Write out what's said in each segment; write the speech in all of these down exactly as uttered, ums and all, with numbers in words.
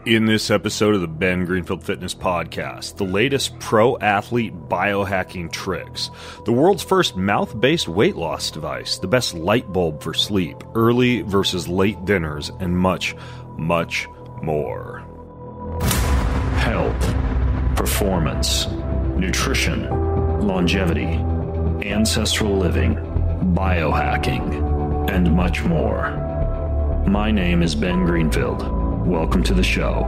In this episode of the Ben Greenfield Fitness Podcast, the latest pro athlete biohacking tricks, the world's first mouth-based weight loss device, the best light bulb for sleep, early versus late dinners, and much, much more. Health, performance, nutrition, longevity, ancestral living, biohacking, and much more. My name is Ben Greenfield. Welcome to the show.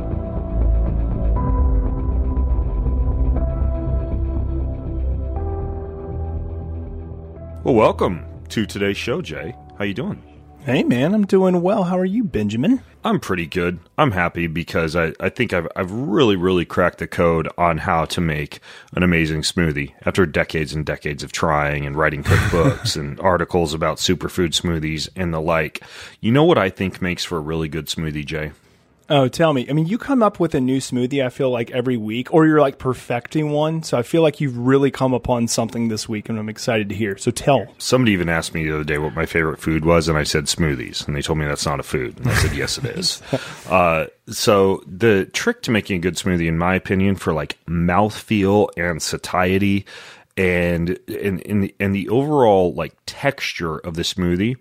Well, welcome to today's show, Jay. How you doing? Hey, man, I'm doing well. How are you, Benjamin? I'm pretty good. I'm happy because I, I think I've I've really, really cracked the code on how to make an amazing smoothie after decades and decades of trying and writing cookbooks and articles about superfood smoothies and the like. You know what I think makes for a really good smoothie, Jay? Oh, tell me. I mean, you come up with a new smoothie, I feel like, every week, or you're like perfecting one. So I feel like you've really come upon something this week, and I'm excited to hear. So tell. Somebody even asked me the other day what my favorite food was, and I said smoothies. And they told me that's not a food. And I said, yes, it is. uh, so the trick to making a good smoothie, in my opinion, for like mouthfeel and satiety and, and, and, the, and the overall like texture of the smoothie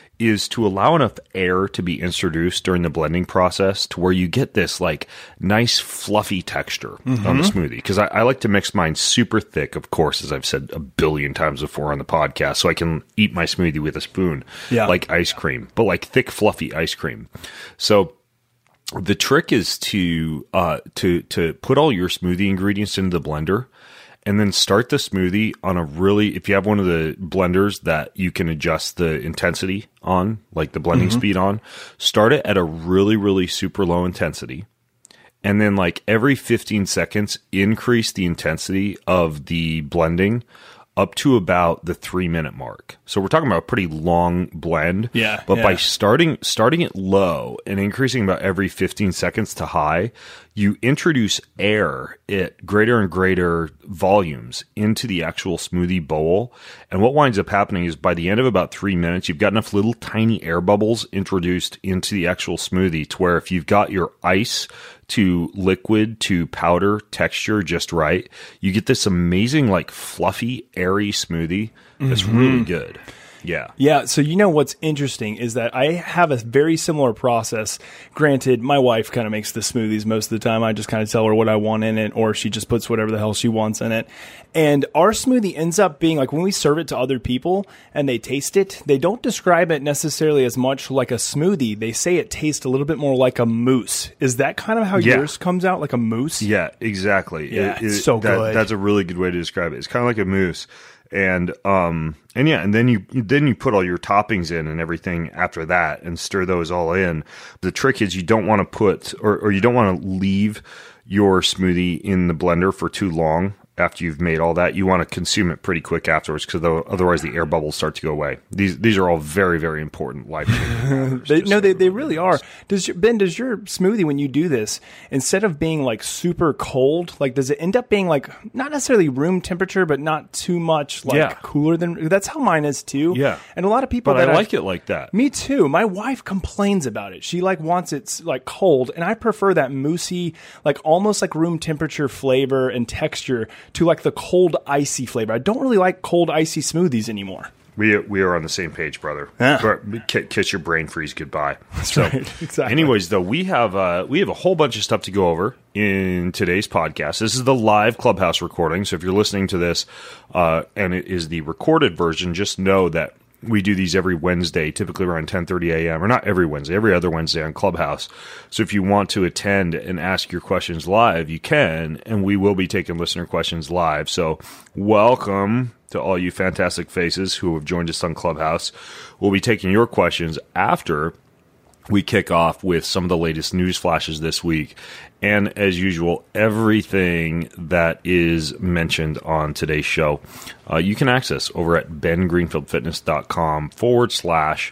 is to allow enough air to be introduced during the blending process to where you get this like nice fluffy texture mm-hmm. on the smoothie. Because I, I like to mix mine super thick, of course, as I've said a billion times before on the podcast, so I can eat my smoothie with a spoon, yeah. like ice cream, but like thick, fluffy ice cream. So the trick is to uh, to to put all your smoothie ingredients into the blender. And then start the smoothie on a really, if you have one of the blenders that you can adjust the intensity on, like the blending mm-hmm. speed on, start it at a really, really super low intensity. And then like every fifteen seconds, increase the intensity of the blending up to about the three minute mark. So we're talking about a pretty long blend. Yeah. But yeah. by starting starting it low and increasing about every fifteen seconds to high, you introduce air at greater and greater volumes into the actual smoothie bowl. And what winds up happening is by the end of about three minutes, you've got enough little tiny air bubbles introduced into the actual smoothie to where if you've got your ice to liquid to powder texture just right, you get this amazing like fluffy, airy smoothie that's mm-hmm. really good. Yeah. Yeah. So, you know, what's interesting is that I have a very similar process. Granted, my wife kind of makes the smoothies most of the time. I just kind of tell her what I want in it, or she just puts whatever the hell she wants in it. And our smoothie ends up being like when we serve it to other people and they taste it, they don't describe it necessarily as much like a smoothie. They say it tastes a little bit more like a mousse. Is that kind of how yeah. yours comes out, like a mousse? Yeah, exactly. Yeah, it, it's it, so that, good. That's a really good way to describe it. It's kind of like a mousse. And um and yeah, and then you then you put all your toppings in and everything after that and stir those all in. The trick is you don't want to put or, or you don't want to leave your smoothie in the blender for too long after you've made all that. You want to consume it pretty quick afterwards because otherwise the air bubbles start to go away. These these are all very, very important life-changing they, No, they, they really are. Does your, Ben, does your smoothie, when you do this, instead of being like super cold, like does it end up being like not necessarily room temperature, but not too much like yeah. cooler than, that's how mine is too. Yeah. And a lot of people But that I like I've, it like that. Me too. My wife complains about it. She like wants it like cold, and I prefer that moussey, like almost like room temperature flavor and texture to like the cold icy flavor. I don't really like cold icy smoothies anymore. We we are on the same page, brother. Yeah. Kiss your brain freeze goodbye. That's so, right. Exactly. Anyways, though, we have uh, we have a whole bunch of stuff to go over in today's podcast. This is the live Clubhouse recording, so if you're listening to this uh, and it is the recorded version, just know that we do these every Wednesday, typically around ten thirty a.m. or not every Wednesday, every other Wednesday on Clubhouse. So if you want to attend and ask your questions live, you can, and we will be taking listener questions live. So welcome to all you fantastic faces who have joined us on Clubhouse. We'll be taking your questions after we kick off with some of the latest news flashes this week. And as usual, everything that is mentioned on today's show, uh, you can access over at bengreenfieldfitness.com forward slash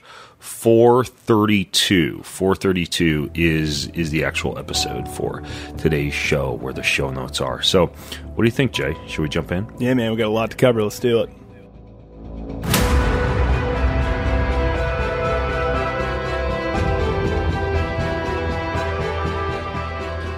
432. four thirty-two is is the actual episode for today's show where the show notes are. So what do you think, Jay? Should we jump in? Yeah, man, we got a lot to cover. Let's do it.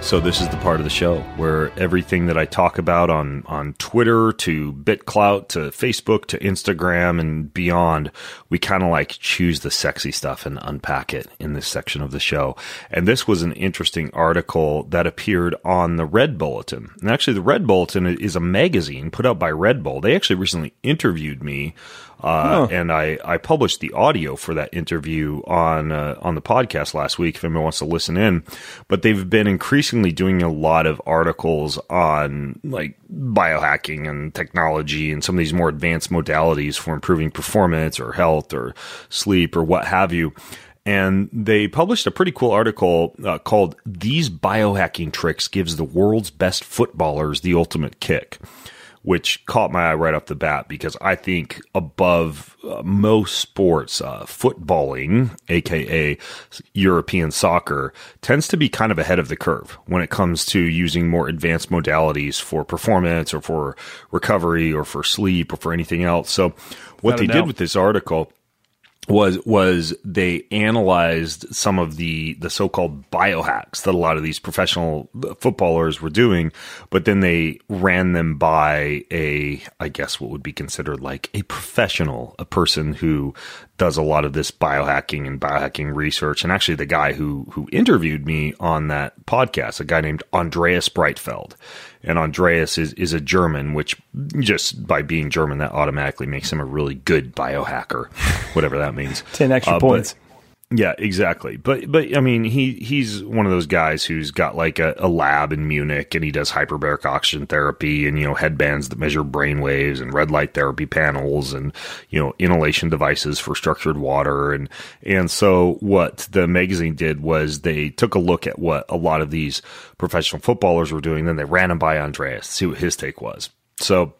So this is the part of the show where everything that I talk about on, on Twitter to BitClout to Facebook to Instagram and beyond, we kind of like choose the sexy stuff and unpack it in this section of the show. And this was an interesting article that appeared on the Red Bulletin. And actually the Red Bulletin is a magazine put out by Red Bull. They actually recently interviewed me. Uh, oh. And I, I published the audio for that interview on uh, on the podcast last week if anyone wants to listen in. But they've been increasingly doing a lot of articles on like biohacking and technology and some of these more advanced modalities for improving performance or health or sleep or what have you. And they published a pretty cool article uh, called "These Biohacking Tricks Gives the World's Best Footballers the Ultimate Kick," which caught my eye right off the bat because I think above uh, most sports, uh, footballing, aka European soccer, tends to be kind of ahead of the curve when it comes to using more advanced modalities for performance or for recovery or for sleep or for anything else. So what they did with this article was was they analyzed some of the, the so-called biohacks that a lot of these professional footballers were doing, but then they ran them by a, I guess what would be considered like a professional, a person who does a lot of this biohacking and biohacking research. And actually the guy who who interviewed me on that podcast, a guy named Andreas Breitfeld. And Andreas is, is a German, which just by being German, that automatically makes him a really good biohacker, whatever that means. ten extra uh, points. But, yeah, exactly. But, but I mean, he, he's one of those guys who's got like a, a lab in Munich and he does hyperbaric oxygen therapy and, you know, headbands that measure brain waves and red light therapy panels and, you know, inhalation devices for structured water. And, and so what the magazine did was they took a look at what a lot of these professional footballers were doing. Then they ran him by Andreas to see what his take was. So,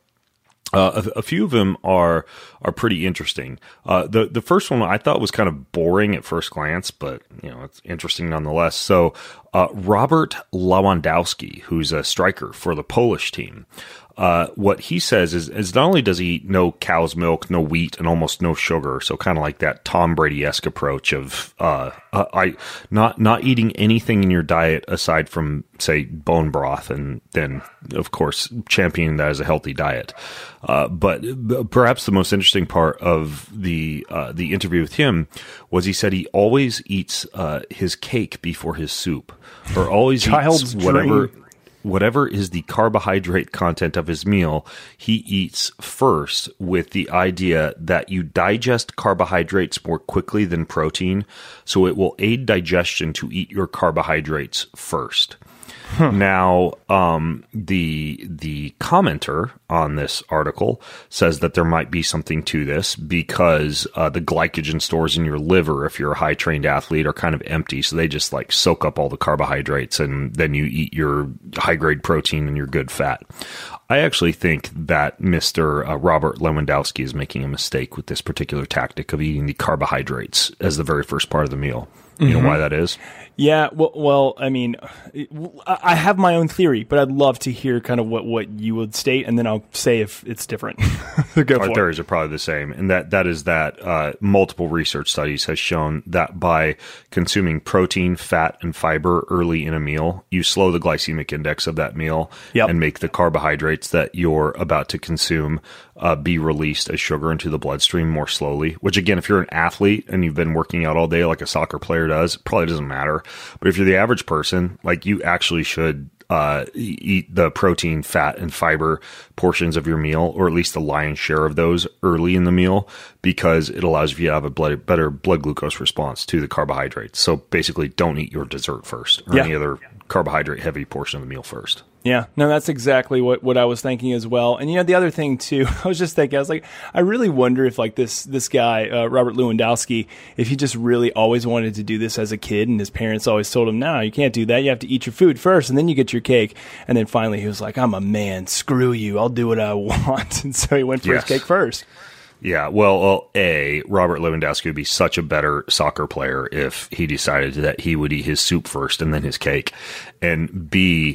Uh, a, a few of them are are pretty interesting. Uh, the the first one I thought was kind of boring at first glance, but you know it's interesting nonetheless. So uh, Robert Lewandowski, who's a striker for the Polish team, uh, what he says is, is not only does he eat no cow's milk, no wheat, and almost no sugar, so kind of like that Tom Brady-esque approach of uh, uh, I not not eating anything in your diet aside from say bone broth, and then of course championing that as a healthy diet. Uh, but perhaps the most interesting part of the uh, the interview with him was he said he always eats uh, his cake before his soup, or always Child's eats whatever dream. whatever is the carbohydrate content of his meal. He eats first with the idea that you digest carbohydrates more quickly than protein, so it will aid digestion to eat your carbohydrates first. Huh. Now, um, the the commenter on this article says that there might be something to this because uh, the glycogen stores in your liver, if you're a high trained athlete, are kind of empty. So they just like soak up all the carbohydrates and then you eat your high grade protein and your good fat. I actually think that Mister Uh, Robert Lewandowski is making a mistake with this particular tactic of eating the carbohydrates as the very first part of the meal. You mm-hmm. know why that is? Yeah, well, well, I mean, I have my own theory, but I'd love to hear kind of what, what you would state, and then I'll say if it's different. Go Our for theories it. are probably the same, and that, that is that uh, multiple research studies has shown that by consuming protein, fat, and fiber early in a meal, you slow the glycemic index of that meal yep. and make the carbohydrates that you're about to consume uh, be released as sugar into the bloodstream more slowly, which again, if you're an athlete and you've been working out all day like a soccer player does, it probably doesn't matter. But if you're the average person, like you actually should uh, eat the protein, fat, and fiber portions of your meal, or at least the lion's share of those early in the meal, because it allows you to have a blood, better blood glucose response to the carbohydrates. So basically, don't eat your dessert first or yeah. any other carbohydrate heavy portion of the meal first. Yeah, no, that's exactly what, what I was thinking as well. And, you know, the other thing, too, I was just thinking, I was like, I really wonder if, like, this this guy, uh, Robert Lewandowski, if he just really always wanted to do this as a kid and his parents always told him, no, you can't do that. You have to eat your food first and then you get your cake. And then finally he was like, I'm a man. Screw you. I'll do what I want. And so he went for yes. his cake first. Yeah, well, well, A, Robert Lewandowski would be such a better soccer player if he decided that he would eat his soup first and then his cake. And B,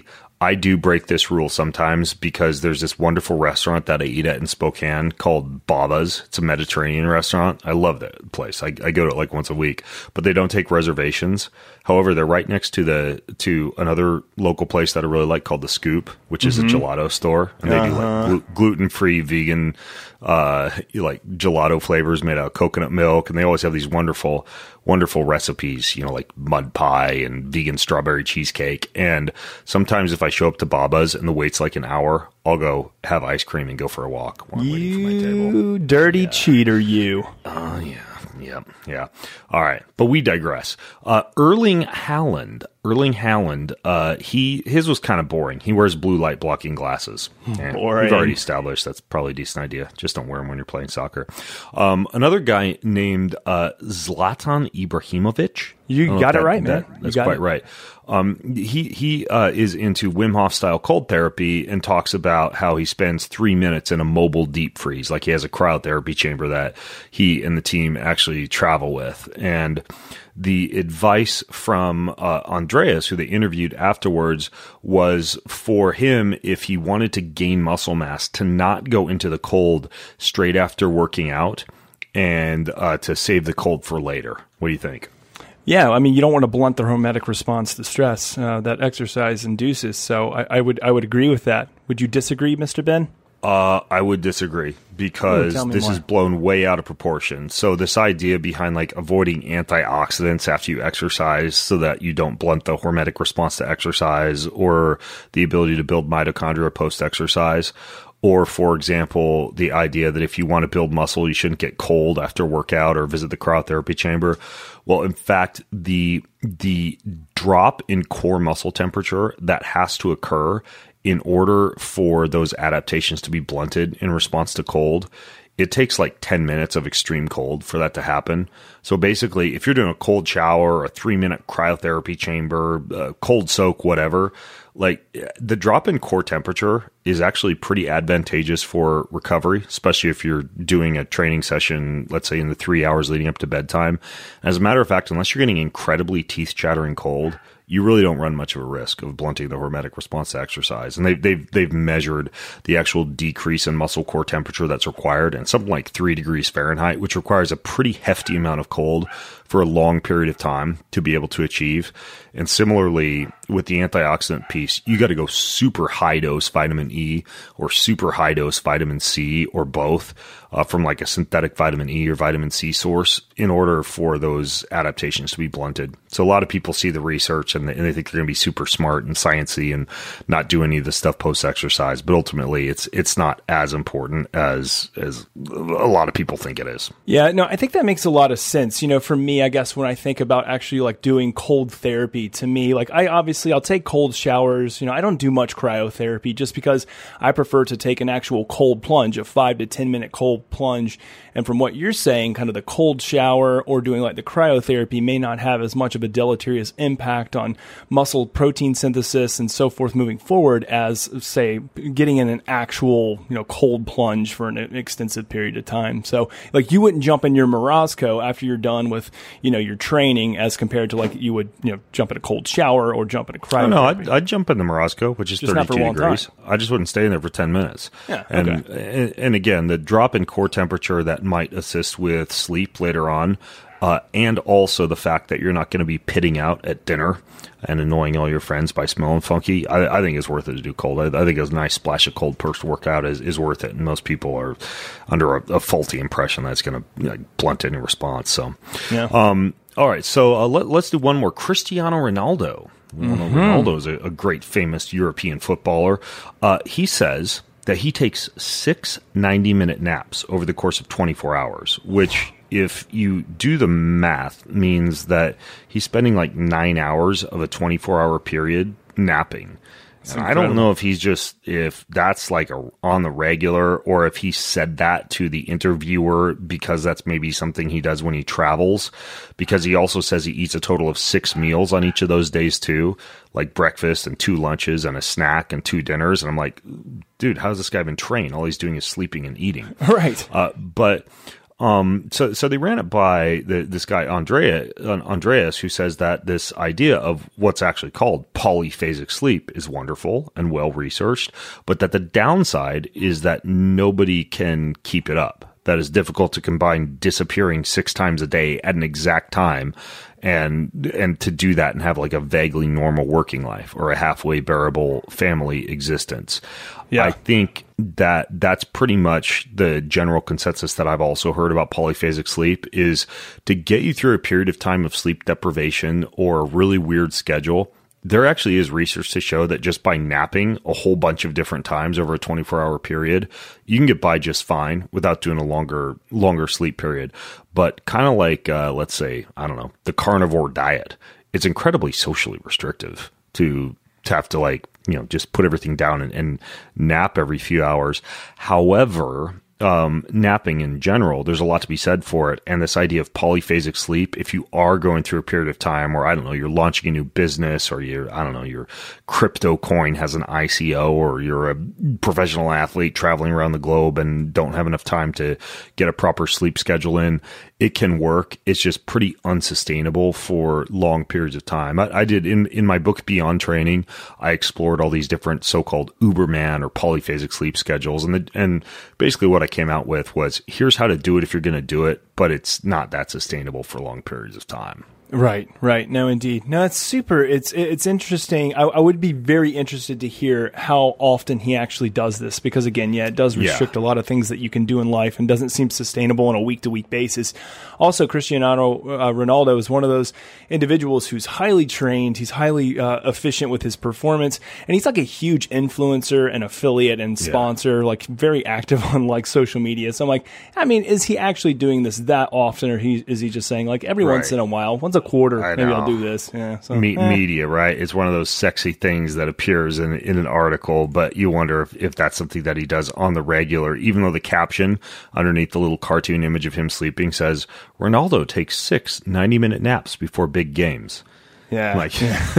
I do break this rule sometimes because there's this wonderful restaurant that I eat at in Spokane called Baba's. It's a Mediterranean restaurant. I love that place. I, I go to it like once a week, but they don't take reservations. However, they're right next to the to another local place that I really like called The Scoop, which is mm-hmm. a gelato store, and they uh-huh. do like glu- gluten-free, vegan, uh, like gelato flavors made out of coconut milk, and they always have these wonderful, wonderful recipes, you know, like mud pie and vegan strawberry cheesecake. And sometimes if I show up to Baba's and the wait's like an hour, I'll go have ice cream and go for a walk while I'm waiting for my table. You dirty yeah. cheater, you. Oh, yeah. Yeah, yeah. All right, but we digress. Uh, Erling Haaland, Erling Haaland, uh, he his was kind of boring. He wears blue light blocking glasses. And boring. We've already established that's probably a decent idea. Just don't wear them when you're playing soccer. Um, another guy named uh, Zlatan Ibrahimovic. You got it right, man. That, that's quite it. right. Um, he he uh, is into Wim Hof style cold therapy and talks about how he spends three minutes in a mobile deep freeze. Like he has a cryotherapy chamber that he and the team actually travel with. And the advice from uh, Andreas, who they interviewed afterwards, was for him, if he wanted to gain muscle mass, to not go into the cold straight after working out and uh, to save the cold for later. What do you think? Yeah, I mean, you don't want to blunt the hormetic response to stress uh, that exercise induces. So I, I would I would agree with that. Would you disagree, Mister Ben? Uh, I would disagree because Ooh, this more. is blown way out of proportion. So this idea behind like avoiding antioxidants after you exercise so that you don't blunt the hormetic response to exercise or the ability to build mitochondria post-exercise. Or, for example, the idea that if you want to build muscle, you shouldn't get cold after workout or visit the cryotherapy chamber. Well, in fact, the the drop in core muscle temperature that has to occur in order for those adaptations to be blunted in response to cold, it takes like ten minutes of extreme cold for that to happen. So basically, if you're doing a cold shower, a three-minute cryotherapy chamber, uh, cold soak, whatever, like the drop in core temperature is actually pretty advantageous for recovery, especially if you're doing a training session, let's say in the three hours leading up to bedtime. As a matter of fact, unless you're getting incredibly teeth-chattering cold, you really don't run much of a risk of blunting the hormetic response to exercise. And they've, they've, they've measured the actual decrease in muscle core temperature that's required, and something like three degrees Fahrenheit, which requires a pretty hefty amount of cold for a long period of time to be able to achieve. And similarly, with the antioxidant piece, you got to go super high dose vitamin E or super high dose vitamin C or both uh, from like a synthetic vitamin E or vitamin C source in order for those adaptations to be blunted. So a lot of people see the research and they, and they think they're going to be super smart and sciencey and not do any of the stuff post-exercise. But ultimately, it's it's not as important as as a lot of people think it is. Yeah, no, I think that makes a lot of sense. You know, for me, I guess when I think about actually like doing cold therapy, to me, like I obviously I'll take cold showers. You know, I don't do much cryotherapy just because I prefer to take an actual cold plunge, a five to ten minute cold plunge. And from what you're saying, kind of the cold shower or doing like the cryotherapy may not have as much of a deleterious impact on muscle protein synthesis and so forth moving forward as, say, getting in an actual, you know, cold plunge for an extensive period of time. So like you wouldn't jump in your Morozko after you're done with, you know, your training as compared to like you would, you know, jump in a cold shower or jump in a cryotherapy. Oh, no, I'd, I'd jump in the Morozko, which is just thirty-two degrees. Time. I just wouldn't stay in there for ten minutes. Yeah, and, okay. and and again, the drop in core temperature that might assist with sleep later on, uh, and also the fact that you're not going to be pitting out at dinner and annoying all your friends by smelling funky, I, I think it's worth it to do cold. I, I think a nice splash of cold post-workout is, is worth it, and most people are under a, a faulty impression that it's going to you know, blunt any response. So, yeah. Um, all right, so uh, let, let's do one more. Cristiano Ronaldo. Mm-hmm. Ronaldo is a, a great, famous European footballer. Uh, he says that he takes six ninety-minute naps over the course of twenty-four hours, which, if you do the math, means that he's spending like nine hours of a twenty-four hour period napping. And I don't know if he's just, if that's like a, on the regular, or if he said that to the interviewer because that's maybe something he does when he travels, because he also says he eats a total of six meals on each of those days too, like breakfast and two lunches and a snack and two dinners. And I'm like, dude, how's this guy been trained? All he's doing is sleeping and eating. Right. Uh, but Um, so, so they ran it by the, this guy, Andrea, uh, Andreas, who says that this idea of what's actually called polyphasic sleep is wonderful and well researched, but that the downside is that nobody can keep it up. That is difficult to combine disappearing six times a day at an exact time and and to do that and have like a vaguely normal working life or a halfway bearable family existence. Yeah. I think that that's pretty much the general consensus that I've also heard about polyphasic sleep is to get you through a period of time of sleep deprivation or a really weird schedule. There actually is research to show that just by napping a whole bunch of different times over a twenty-four hour period, you can get by just fine without doing a longer, longer sleep period. But kind of like, uh, let's say, I don't know, the carnivore diet, it's incredibly socially restrictive to, to have to like, you know, just put everything down and, and nap every few hours. However, Um, napping in general, there's a lot to be said for it. And this idea of polyphasic sleep, if you are going through a period of time where, I don't know, you're launching a new business or you're, I don't know, your crypto coin has an I C O or you're a professional athlete traveling around the globe and don't have enough time to get a proper sleep schedule in, it can work. It's just pretty unsustainable for long periods of time. I, I did in, in my book, Beyond Training, I explored all these different so-called Uberman or polyphasic sleep schedules. And the, and basically what I came out with was, here's how to do it if you're going to do it, but it's not that sustainable for long periods of time. Right, right. No, indeed. No, it's super. It's it's interesting. I, I would be very interested to hear how often he actually does this because, again, yeah, it does restrict yeah. a lot of things that you can do in life and doesn't seem sustainable on a week-to-week basis. Also, Cristiano uh, Ronaldo is one of those individuals who's highly trained. He's highly uh, efficient with his performance, and he's like a huge influencer and affiliate and sponsor, yeah. like very active on like social media. So I'm like, I mean, is he actually doing this that often, or he, is he just saying like every right. once in a while, once a quarter, maybe I'll do this. Yeah, so, Me- eh. Media, right? It's one of those sexy things that appears in in an article, but you wonder if, if that's something that he does on the regular, even though the caption underneath the little cartoon image of him sleeping says, Ronaldo takes six ninety-minute naps before big games. Yeah. Like,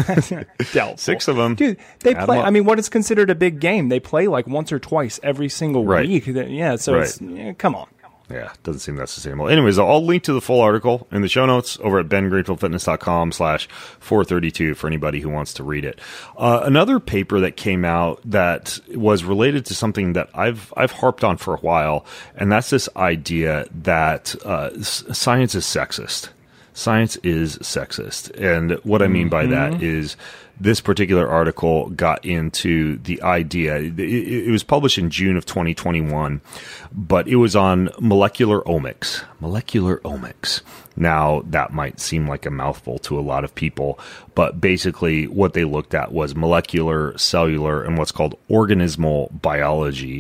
yeah. six of them. Dude, they play, I mean, what is considered a big game? They play like once or twice every single right. week. Yeah, so right. it's, yeah, come on. Yeah, doesn't seem that sustainable. Anyways, I'll link to the full article in the show notes over at ben greenfield fitness dot com slash four thirty-two for anybody who wants to read it. Uh, another paper that came out that was related to something that I've I've harped on for a while, and that's this idea that uh, s- science is sexist. Science is sexist. And what I mean by mm-hmm. that is this particular article got into the idea. It, it was published in June of twenty twenty-one, but it was on molecular omics. Molecular omics. Now, that might seem like a mouthful to a lot of people, but basically what they looked at was molecular, cellular, and what's called organismal biology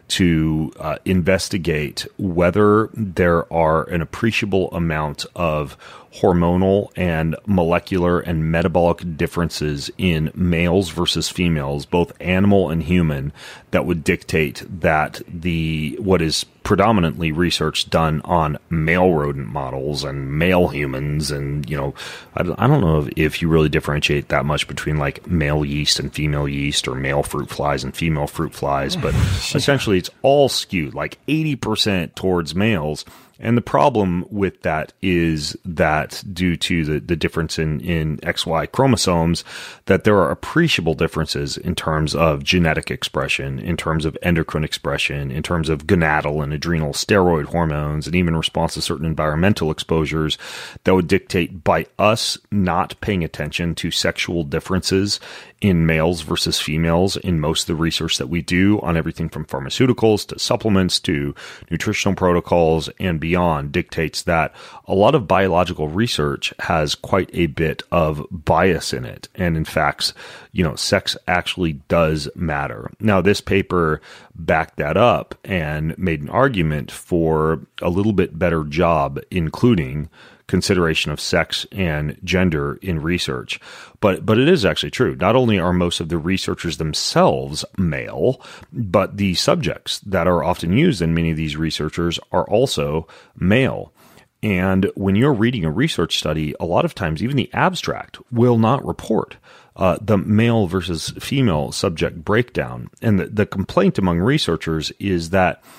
to uh, investigate whether there are an appreciable amount of hormonal and molecular and metabolic differences in males versus females, both animal and human, that would dictate that the what is predominantly research done on male rodent models and male humans. And, you know, I don't, I don't know if, if you really differentiate that much between like male yeast and female yeast or male fruit flies and female fruit flies, but essentially it's all skewed like eighty percent towards males. And the problem with that is that due to the, the difference in, in X Y chromosomes, that there are appreciable differences in terms of genetic expression, in terms of endocrine expression, in terms of gonadal and adrenal steroid hormones, and even response to certain environmental exposures that would dictate by us not paying attention to sexual differences in males versus females in most of the research that we do on everything from pharmaceuticals to supplements to nutritional protocols and beyond dictates that a lot of biological research has quite a bit of bias in it. And in fact, you know, sex actually does matter. Now, this paper backed that up and made an argument for a little bit better job, including consideration of sex and gender in research. But but it is actually true. Not only are most of the researchers themselves male, but the subjects that are often used in many of these researchers are also male. And when you're reading a research study, a lot of times even the abstract will not report uh, the male versus female subject breakdown. And the, the complaint among researchers is that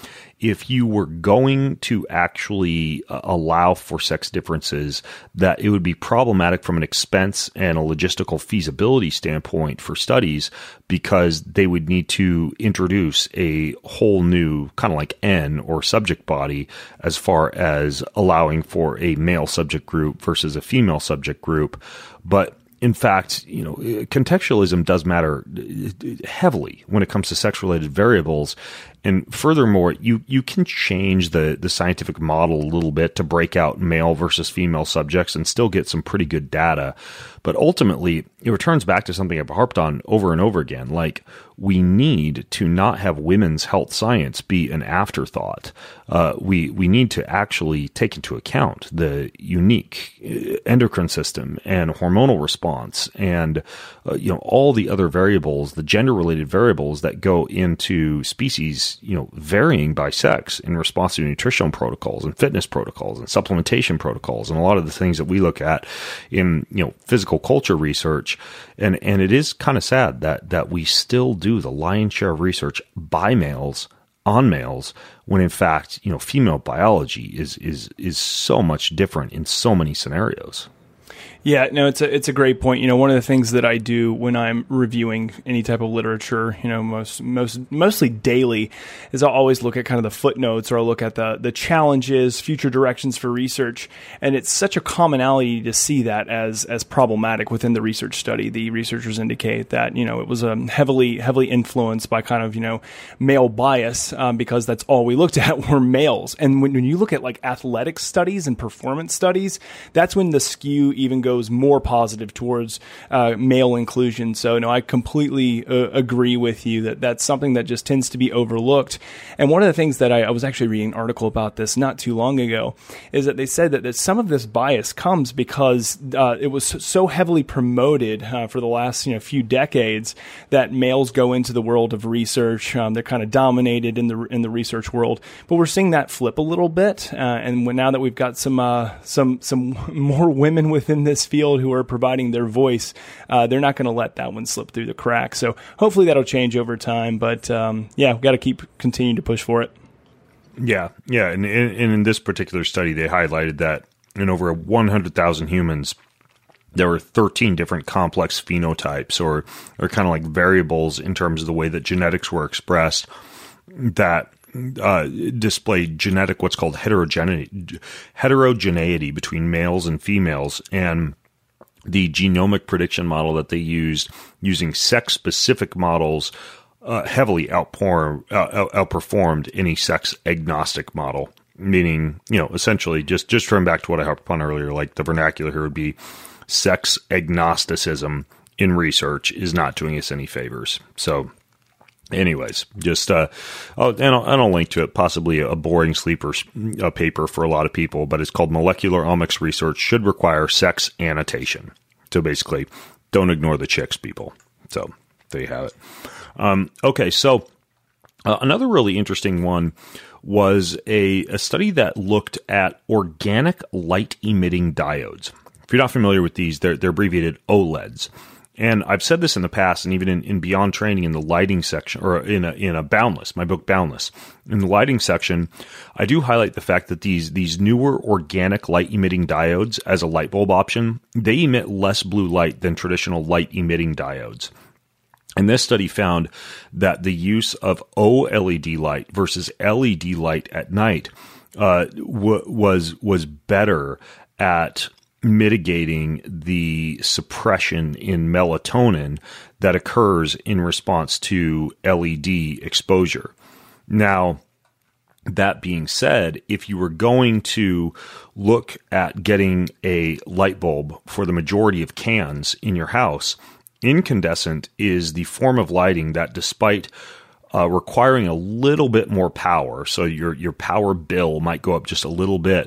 if you were going to actually uh, allow for sex differences, that it would be problematic from an expense and a logistical feasibility standpoint for studies, because they would need to introduce a whole new kind of like N or subject body as far as allowing for a male subject group versus a female subject group. But in fact, you know, contextualism does matter heavily when it comes to sex-related variables. And furthermore, you, you can change the, the scientific model a little bit to break out male versus female subjects and still get some pretty good data. But ultimately, it returns back to something I've harped on over and over again. Like, we need to not have women's health science be an afterthought. Uh, we we need to actually take into account the unique endocrine system and hormonal response, and uh, you know, all the other variables, the gender-related variables that go into species, you know, varying by sex in response to nutritional protocols and fitness protocols and supplementation protocols, and a lot of the things that we look at in, you know, physical culture research. And and it is kind of sad that that we still do the lion's share of research by males on males, when in fact, you know, female biology is is is so much different in so many scenarios. Yeah, no, it's a it's a great point. You know, one of the things that I do when I'm reviewing any type of literature, you know, most most mostly daily, is I'll always look at kind of the footnotes, or I'll look at the the challenges, future directions for research, and it's such a commonality to see that as as problematic within the research study. The researchers indicate that, you know, it was um, heavily heavily influenced by kind of, you know, male bias, um, because that's all we looked at were males. And when, when you look at like athletic studies and performance studies, that's when the skew even goes more positive towards uh, male inclusion. So no, I completely uh, agree with you that that's something that just tends to be overlooked. And one of the things that I, I was actually reading an article about this not too long ago, is that they said that, that some of this bias comes because uh, it was so heavily promoted uh, for the last, you know, few decades that males go into the world of research. Um, they're kind of dominated in the in the research world, but we're seeing that flip a little bit. Uh, and when, now that we've got some uh, some some more women within this field who are providing their voice, uh, they're not going to let that one slip through the cracks. So hopefully that'll change over time. But um, yeah, we've got to keep continuing to push for it. Yeah, yeah. And in, in this particular study, they highlighted that in over one hundred thousand humans, there were thirteen different complex phenotypes, or, or kind of like variables in terms of the way that genetics were expressed, that Uh, displayed genetic, what's called heterogeneity, heterogeneity between males and females. And the genomic prediction model that they used, using sex-specific models, uh, heavily outpour, uh, outperformed any sex-agnostic model. Meaning, you know, essentially, just just throwing back to what I harped upon earlier, like the vernacular here would be sex agnosticism in research is not doing us any favors. So, anyways, just uh, oh, and I'll, and I'll link to it. Possibly a boring sleeper uh, paper for a lot of people, but it's called "Molecular Omics Research Should Require Sex Annotation." So basically, don't ignore the chicks, people. So there you have it. Um, okay, so uh, another really interesting one was a, a study that looked at organic light-emitting diodes. If you're not familiar with these, they're, they're abbreviated O L E Ds. And I've said this in the past, and even in, in Beyond Training in the lighting section, or in a, in a Boundless, my book Boundless, in the lighting section, I do highlight the fact that these these newer organic light-emitting diodes, as a light bulb option, they emit less blue light than traditional light-emitting diodes. And this study found that the use of O L E D light versus L E D light at night uh, w- was was better at mitigating the suppression in melatonin that occurs in response to L E D exposure. Now, that being said, if you were going to look at getting a light bulb for the majority of cans in your house, incandescent is the form of lighting that, despite uh, requiring a little bit more power, so your your power bill might go up just a little bit,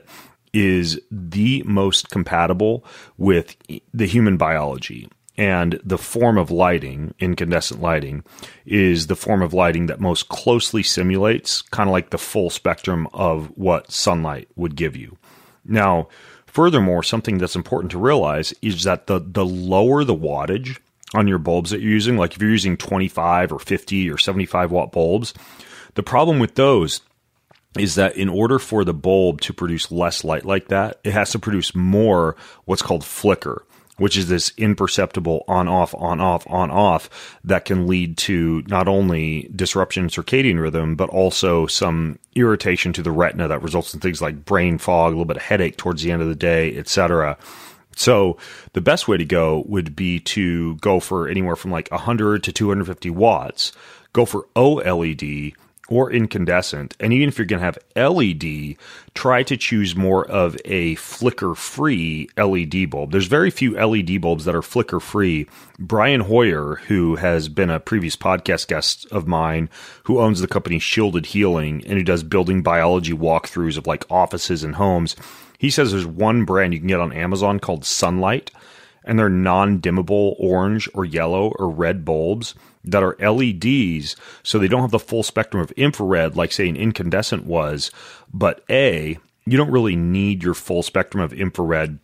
is the most compatible with the human biology. And the form of lighting, incandescent lighting, is the form of lighting that most closely simulates kind of like the full spectrum of what sunlight would give you. Now, furthermore, something that's important to realize is that the, the lower the wattage on your bulbs that you're using, like if you're using twenty-five or fifty or seventy-five watt bulbs, the problem with those is that in order for the bulb to produce less light like that, it has to produce more what's called flicker, which is this imperceptible on-off, on-off, on-off that can lead to not only disruption in circadian rhythm, but also some irritation to the retina that results in things like brain fog, a little bit of headache towards the end of the day, et cetera. So the best way to go would be to go for anywhere from like one hundred to two hundred fifty watts, go for O L E D or incandescent. And even if you're going to have L E D, try to choose more of a flicker-free L E D bulb. There's very few L E D bulbs that are flicker-free. Brian Hoyer, who has been a previous podcast guest of mine, who owns the company Shielded Healing and who does building biology walkthroughs of like offices and homes, he says there's one brand you can get on Amazon called Sunlight, and they're non-dimmable orange or yellow or red bulbs that are L E Ds, so they don't have the full spectrum of infrared like, say, an incandescent was. But A, you don't really need your full spectrum of infrared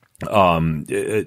um,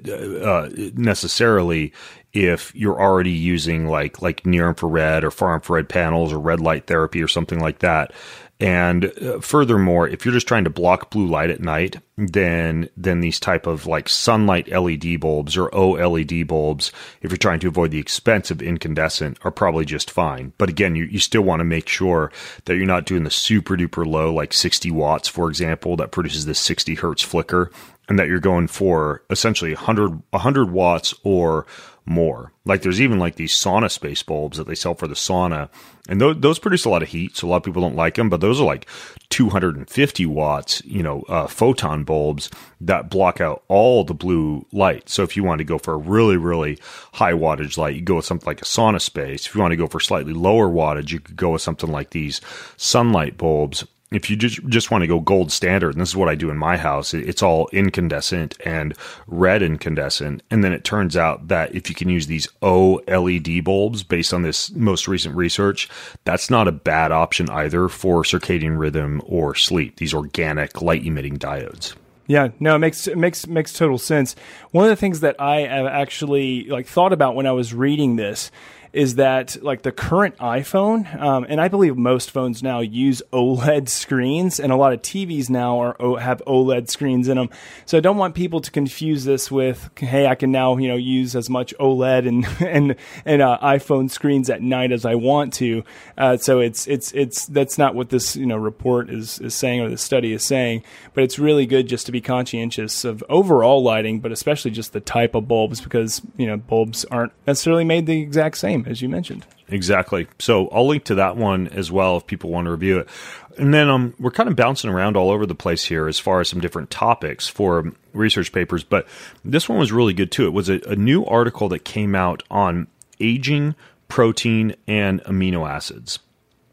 uh, necessarily if you're already using like like near infrared or far infrared panels or red light therapy or something like that. And uh, furthermore, if you're just trying to block blue light at night, then then these type of like Sunlight L E D bulbs or O L E D bulbs, if you're trying to avoid the expense of incandescent, are probably just fine. But again, you, you still want to make sure that you're not doing the super duper low, like sixty watts, for example, that produces this sixty hertz flicker, and that you're going for essentially one hundred, one hundred watts or more. Like there's even like these sauna space bulbs that they sell for the sauna, and those, those produce a lot of heat, so a lot of people don't like them, but those are like two hundred fifty watts, you know, uh, photon bulbs that block out all the blue light. So if you want to go for a really, really high wattage light, you go with something like a sauna space. If you want to go for slightly lower wattage, you could go with something like these Sunlight bulbs. If you just just want to go gold standard, and this is what I do in my house, it's all incandescent and red incandescent. And then it turns out that if you can use these O L E D bulbs based on this most recent research, that's not a bad option either for circadian rhythm or sleep, these organic light emitting diodes. Yeah, no, it makes it makes makes total sense. One of the things that I have actually like thought about when I was reading this is that like the current iPhone, um, and I believe most phones now use OLED screens, and a lot of T Vs now are have OLED screens in them. So I don't want people to confuse this with, hey, I can now you know use as much OLED and and and uh, iPhone screens at night as I want to. Uh, so it's it's it's that's not what this you know report is is saying or the study is saying. But it's really good just to be conscientious of overall lighting, but especially just the type of bulbs, because you know bulbs aren't necessarily made the exact same, as you mentioned. Exactly. So I'll link to that one as well if people want to review it. And then um, we're kind of bouncing around all over the place here as far as some different topics for research papers, but this one was really good too. It was a, a new article that came out on aging, protein, and amino acids.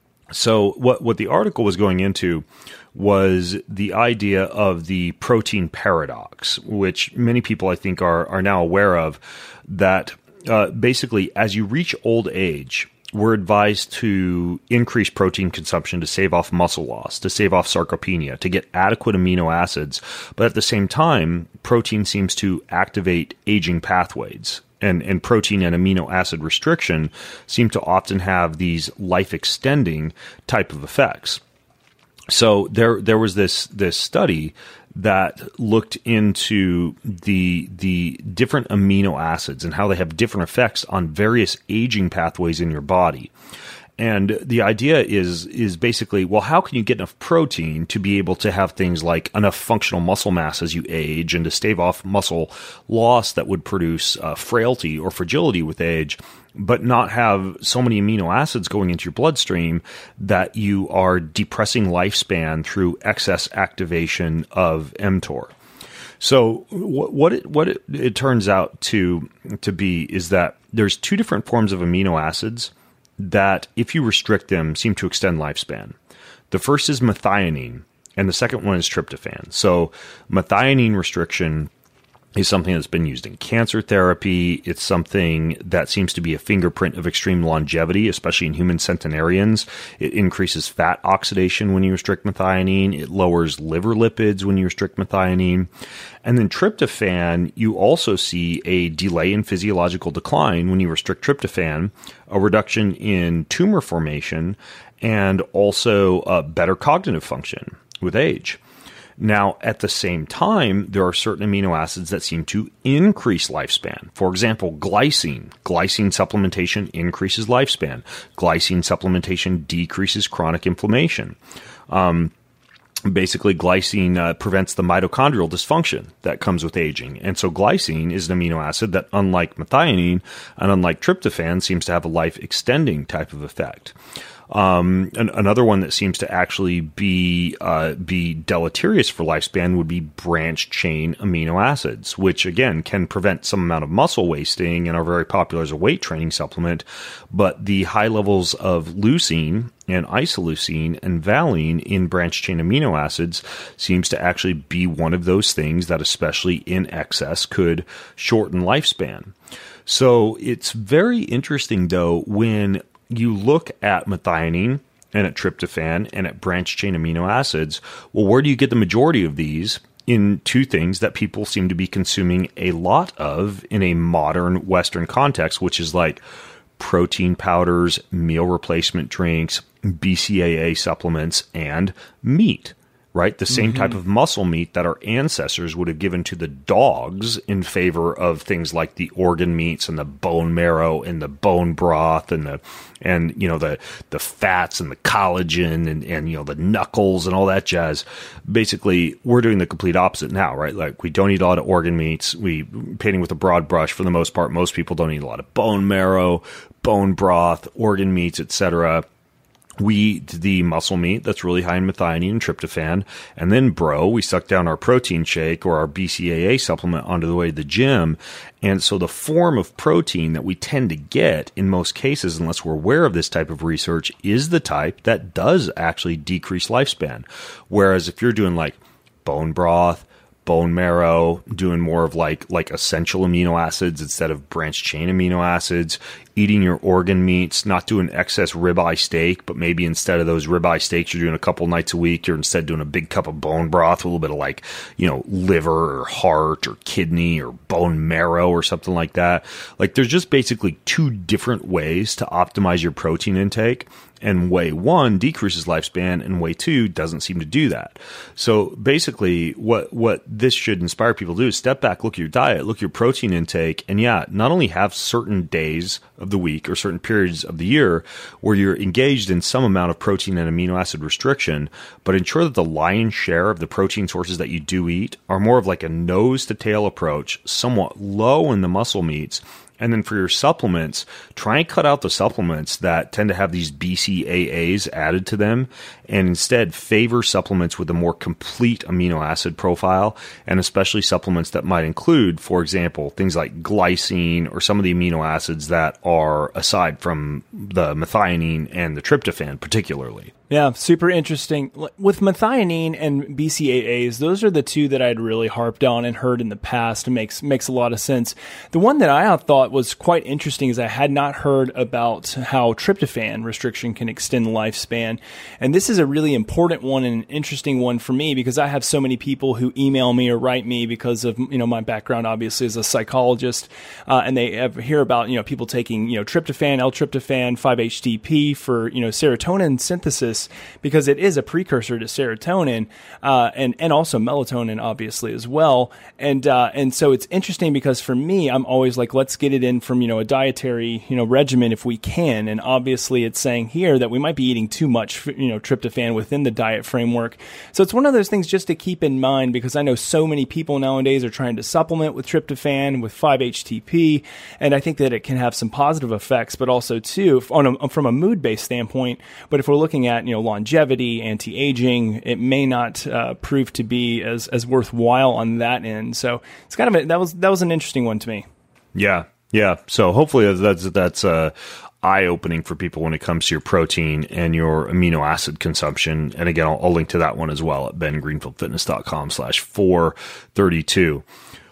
So what, what the article was going into was the idea of the protein paradox, which many people I think are, are now aware of, that Uh, basically, as you reach old age, we're advised to increase protein consumption to save off muscle loss, to save off sarcopenia, to get adequate amino acids. But at the same time, protein seems to activate aging pathways. And, and protein and amino acid restriction seem to often have these life-extending type of effects. So there there was this this study that looked into the the different amino acids and how they have different effects on various aging pathways in your body. And the idea is is basically, well, how can you get enough protein to be able to have things like enough functional muscle mass as you age and to stave off muscle loss that would produce uh, frailty or fragility with age, but not have so many amino acids going into your bloodstream that you are depressing lifespan through excess activation of mTOR. So what it, what it, it turns out to to be is that there's two different forms of amino acids that, if you restrict them, seem to extend lifespan. The first is methionine, and the second one is tryptophan. So methionine restriction is something that's been used in cancer therapy. It's something that seems to be a fingerprint of extreme longevity, especially in human centenarians. It increases fat oxidation when you restrict methionine. It lowers liver lipids when you restrict methionine. And then tryptophan, you also see a delay in physiological decline when you restrict tryptophan, a reduction in tumor formation, and also uh, better cognitive function with age. Now, at the same time, there are certain amino acids that seem to increase lifespan. For example, glycine. Glycine supplementation increases lifespan. Glycine supplementation decreases chronic inflammation. Um, basically, glycine uh, prevents the mitochondrial dysfunction that comes with aging. And so glycine is an amino acid that, unlike methionine and unlike tryptophan, seems to have a life-extending type of effect. Um, an, another one that seems to actually be uh, be deleterious for lifespan would be branch chain amino acids, which again can prevent some amount of muscle wasting and are very popular as a weight training supplement. But the high levels of leucine and isoleucine and valine in branch chain amino acids seems to actually be one of those things that, especially in excess, could shorten lifespan. So it's very interesting, though, when you look at methionine and at tryptophan and at branch chain amino acids. Well, where do you get the majority of these? In two things that people seem to be consuming a lot of in a modern Western context, which is like protein powders, meal replacement drinks, B C A A supplements, and meat. Right? The same mm-hmm. type of muscle meat that our ancestors would have given to the dogs in favor of things like the organ meats and the bone marrow and the bone broth and the, and, you know, the, the fats and the collagen and, and, you know, the knuckles and all that jazz. Basically, we're doing the complete opposite now, right? Like, we don't eat a lot of organ meats. We, painting with a broad brush, for the most part, most people don't eat a lot of bone marrow, bone broth, organ meats, et cetera. We eat the muscle meat that's really high in methionine and tryptophan. And then, bro, we suck down our protein shake or our B C A A supplement onto the way to the gym. And so the form of protein that we tend to get in most cases, unless we're aware of this type of research, is the type that does actually decrease lifespan. Whereas if you're doing like bone broth, bone marrow, doing more of like like essential amino acids instead of branch chain amino acids, eating your organ meats, not doing excess ribeye steak, but maybe instead of those ribeye steaks you're doing a couple nights a week, you're instead doing a big cup of bone broth, a little bit of like, you know, liver or heart or kidney or bone marrow or something like that. Like, there's just basically two different ways to optimize your protein intake. And way one decreases lifespan, and way two doesn't seem to do that. So basically, what what this should inspire people to do is step back, look at your diet, look at your protein intake, and yeah, not only have certain days of the week or certain periods of the year where you're engaged in some amount of protein and amino acid restriction, but ensure that the lion's share of the protein sources that you do eat are more of like a nose to tail approach, somewhat low in the muscle meats. And then for your supplements, try and cut out the supplements that tend to have these B C A As added to them, and instead favor supplements with a more complete amino acid profile, and especially supplements that might include, for example, things like glycine or some of the amino acids that are aside from the methionine and the tryptophan particularly. Yeah, super interesting. With methionine and B C A As, those are the two that I'd really harped on and heard in the past. It makes makes a lot of sense. The one that I thought was quite interesting is I had not heard about how tryptophan restriction can extend lifespan. And this is a really important one and an interesting one for me because I have so many people who email me or write me because of, you know, my background obviously as a psychologist, uh, and they have, hear about, you know, people taking, you know, tryptophan, L-tryptophan, five H T P for, you know, serotonin synthesis, because it is a precursor to serotonin, uh, and, and also melatonin, obviously, as well. And, uh, and so it's interesting because for me, I'm always like, let's get it in from, you know, a dietary, you know, regimen if we can. And obviously it's saying here that we might be eating too much, you know, tryptophan within the diet framework. So it's one of those things just to keep in mind because I know so many people nowadays are trying to supplement with tryptophan, with five H T P. And I think that it can have some positive effects, but also too, on a, from a mood-based standpoint. But if we're looking at, you know, longevity, anti-aging, it may not uh, prove to be as, as worthwhile on that end. So it's kind of a, that was that was an interesting one to me. Yeah, yeah. So hopefully that's that's uh, eye-opening for people when it comes to your protein and your amino acid consumption. And again, I'll, I'll link to that one as well at ben greenfield fitness dot com slash four thirty-two.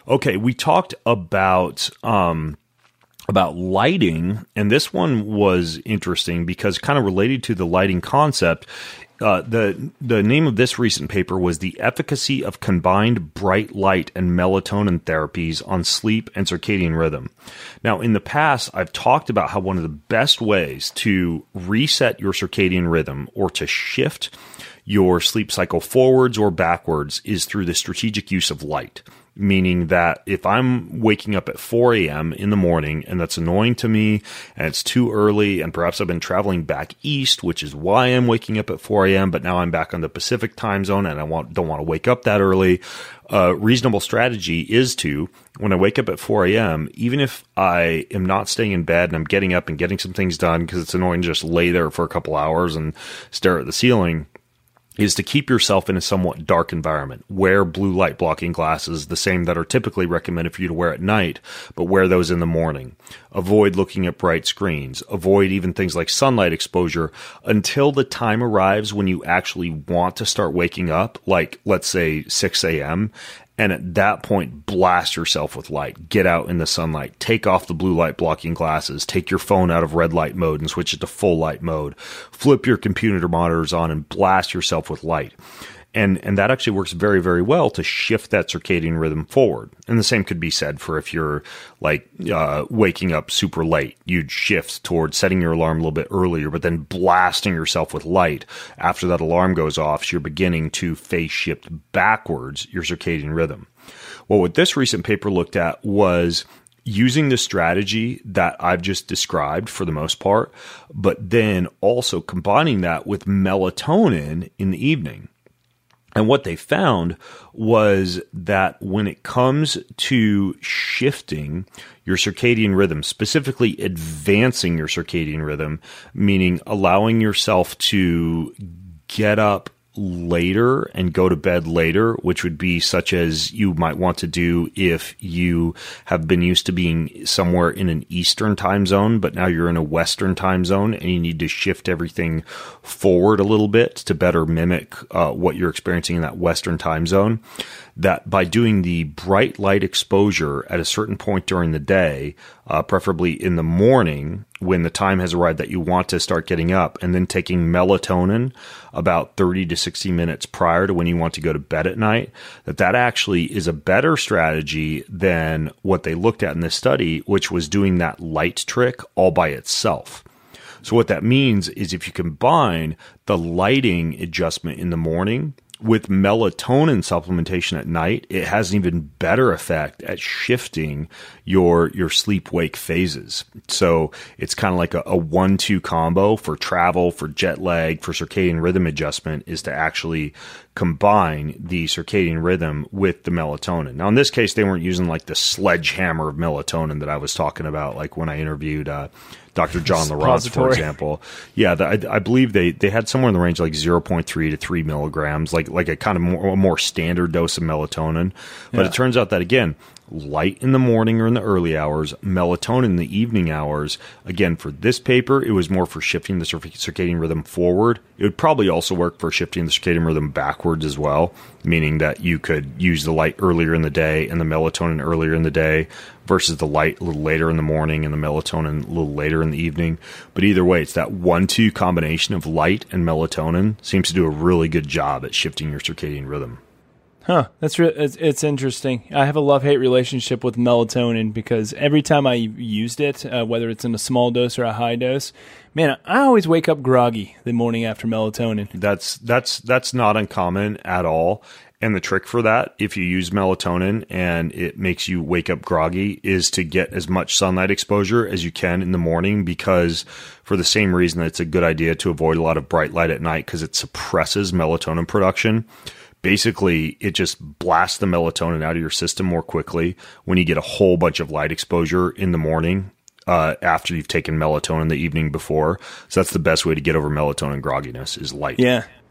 Okay, we talked about um, about lighting, and this one was interesting because kind of related to the lighting concept. Uh, the the name of this recent paper was The Efficacy of Combined Bright Light and Melatonin Therapies on Sleep and Circadian Rhythm. Now, in the past, I've talked about how one of the best ways to reset your circadian rhythm or to shift your sleep cycle forwards or backwards is through the strategic use of light. Meaning that if I'm waking up at four a.m. in the morning and that's annoying to me and it's too early and perhaps I've been traveling back east, which is why I'm waking up at four a.m., but now I'm back on the Pacific time zone and I want, don't want to wake up that early, a reasonable strategy is to, when I wake up at four a.m., even if I am not staying in bed and I'm getting up and getting some things done because it's annoying to just lay there for a couple hours and stare at the ceiling, is to keep yourself in a somewhat dark environment. Wear blue light blocking glasses, the same that are typically recommended for you to wear at night, but wear those in the morning. Avoid looking at bright screens. Avoid even things like sunlight exposure until the time arrives when you actually want to start waking up, like let's say six a.m., and at that point, blast yourself with light. Get out in the sunlight. Take off the blue light blocking glasses. Take your phone out of red light mode and switch it to full light mode. Flip your computer monitors on and blast yourself with light. And and that actually works very, very well to shift that circadian rhythm forward. And the same could be said for if you're like uh, waking up super late. You'd shift towards setting your alarm a little bit earlier, but then blasting yourself with light after that alarm goes off. So you're beginning to phase shift backwards your circadian rhythm. Well, what this recent paper looked at was using the strategy that I've just described for the most part, but then also combining that with melatonin in the evening. And what they found was that when it comes to shifting your circadian rhythm, specifically advancing your circadian rhythm, meaning allowing yourself to get up later and go to bed later, which would be such as you might want to do if you have been used to being somewhere in an Eastern time zone, but now you're in a Western time zone and you need to shift everything forward a little bit to better mimic uh, what you're experiencing in that Western time zone. That by doing the bright light exposure at a certain point during the day, uh, preferably in the morning when the time has arrived that you want to start getting up, and then taking melatonin about thirty to sixty minutes prior to when you want to go to bed at night, that that actually is a better strategy than what they looked at in this study, which was doing that light trick all by itself. So what that means is if you combine the lighting adjustment in the morning with melatonin supplementation at night, it has an even better effect at shifting your your sleep-wake phases. So it's kind of like a, a one two combo for travel, for jet lag, for circadian rhythm adjustment, is to actually combine the circadian rhythm with the melatonin. Now, in this case, they weren't using like the sledgehammer of melatonin that I was talking about, like when I interviewed uh, Doctor John Lawrence, for example. Yeah, the, I, I believe they, they had somewhere in the range of like zero point three to three milligrams, like like a kind of more, a more standard dose of melatonin. But yeah. It turns out that, again, light in the morning or in the early hours, melatonin in the evening hours. Again, for this paper, it was more for shifting the circadian rhythm forward. It would probably also work for shifting the circadian rhythm backwards as well, meaning that you could use the light earlier in the day and the melatonin earlier in the day versus the light a little later in the morning and the melatonin a little later in the evening. But either way, it's that one two combination of light and melatonin seems to do a really good job at shifting your circadian rhythm. Huh, that's re- it's, it's interesting. I have a love-hate relationship with melatonin because every time I used it, uh, whether it's in a small dose or a high dose, man, I always wake up groggy the morning after melatonin. That's that's that's not uncommon at all. And the trick for that, if you use melatonin and it makes you wake up groggy, is to get as much sunlight exposure as you can in the morning, because for the same reason that it's a good idea to avoid a lot of bright light at night because it suppresses melatonin production. Basically, it just blasts the melatonin out of your system more quickly when you get a whole bunch of light exposure in the morning uh, after you've taken melatonin the evening before. So that's the best way to get over melatonin grogginess is light. Yeah.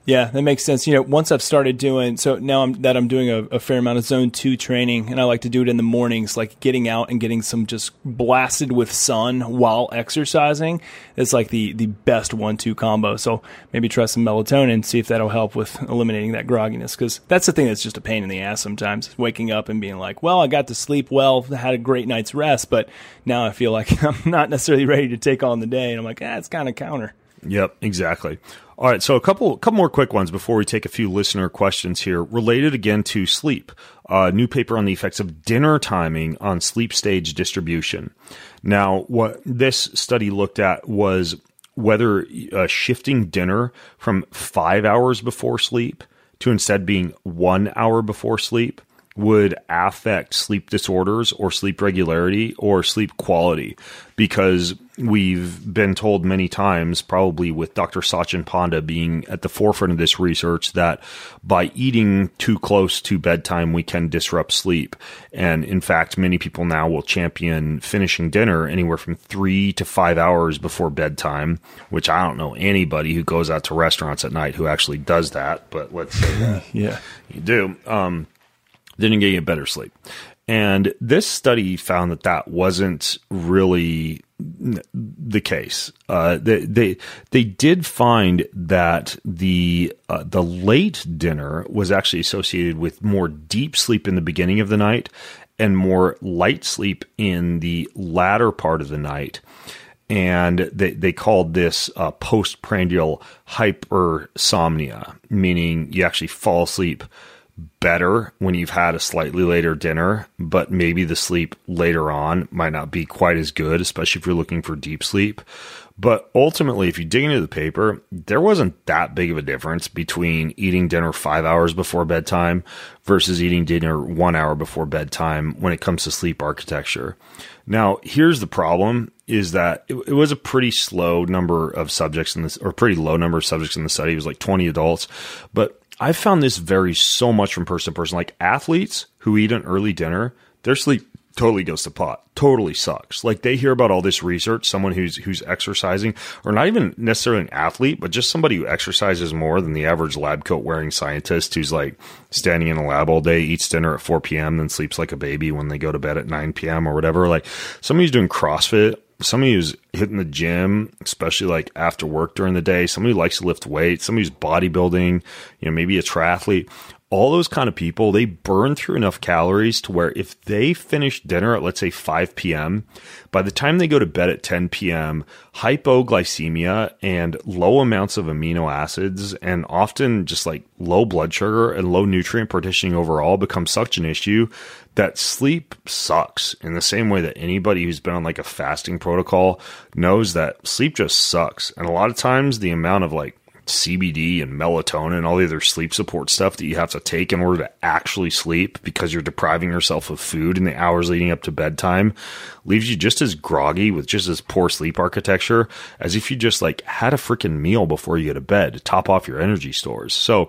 Yeah, that makes sense. You know, once I've started doing, so now I'm, that I'm doing a, a fair amount of zone two training, and I like to do it in the mornings, like getting out and getting some just blasted with sun while exercising. It's like the, the best one two combo. So maybe try some melatonin, see if that'll help with eliminating that grogginess. Because that's the thing that's just a pain in the ass sometimes, waking up and being like, well, I got to sleep well, had a great night's rest, but now I feel like I'm not necessarily ready to take on the day. And I'm like, ah, it's kind of counter. Yep, exactly. All right, so a couple couple more quick ones before we take a few listener questions here, related again to sleep. A uh, new paper on the effects of dinner timing on sleep stage distribution. Now, what this study looked at was whether uh, shifting dinner from five hours before sleep to instead being one hour before sleep would affect sleep disorders or sleep regularity or sleep quality, because we've been told many times, probably with Doctor Sachin Panda being at the forefront of this research, that by eating too close to bedtime, we can disrupt sleep. And in fact, many people now will champion finishing dinner anywhere from three to five hours before bedtime, which I don't know anybody who goes out to restaurants at night who actually does that, but let's say that yeah, you do. Um, then you get better sleep. And this study found that that wasn't really the case. Uh, they, they they did find that the uh, the late dinner was actually associated with more deep sleep in the beginning of the night and more light sleep in the latter part of the night. And they, they called this uh, postprandial hypersomnia, meaning you actually fall asleep better when you've had a slightly later dinner, but maybe the sleep later on might not be quite as good, especially if you're looking for deep sleep. But ultimately, if you dig into the paper, there wasn't that big of a difference between eating dinner five hours before bedtime versus eating dinner one hour before bedtime when it comes to sleep architecture. Now, here's the problem, is that it, it was a pretty slow number of subjects in this, or pretty low number of subjects in the study. It was like twenty adults, but I found this varies so much from person to person. Like athletes who eat an early dinner, their sleep totally goes to pot, totally sucks. Like they hear about all this research, someone who's who's exercising, or not even necessarily an athlete, but just somebody who exercises more than the average lab coat wearing scientist who's like standing in a lab all day, eats dinner at four p.m., then sleeps like a baby when they go to bed at nine p.m. or whatever. Like somebody who's doing CrossFit, somebody who's hitting the gym, especially like after work during the day, somebody who likes to lift weights, somebody who's bodybuilding, you know, maybe a triathlete. All those kind of people, they burn through enough calories to where if they finish dinner at, let's say, five p.m., by the time they go to bed at ten p.m., hypoglycemia and low amounts of amino acids and often just like low blood sugar and low nutrient partitioning overall become such an issue that sleep sucks, in the same way that anybody who's been on like a fasting protocol knows that sleep just sucks. And a lot of times the amount of like C B D and melatonin and all the other sleep support stuff that you have to take in order to actually sleep because you're depriving yourself of food in the hours leading up to bedtime leaves you just as groggy with just as poor sleep architecture as if you just like had a freaking meal before you go to bed to top off your energy stores. So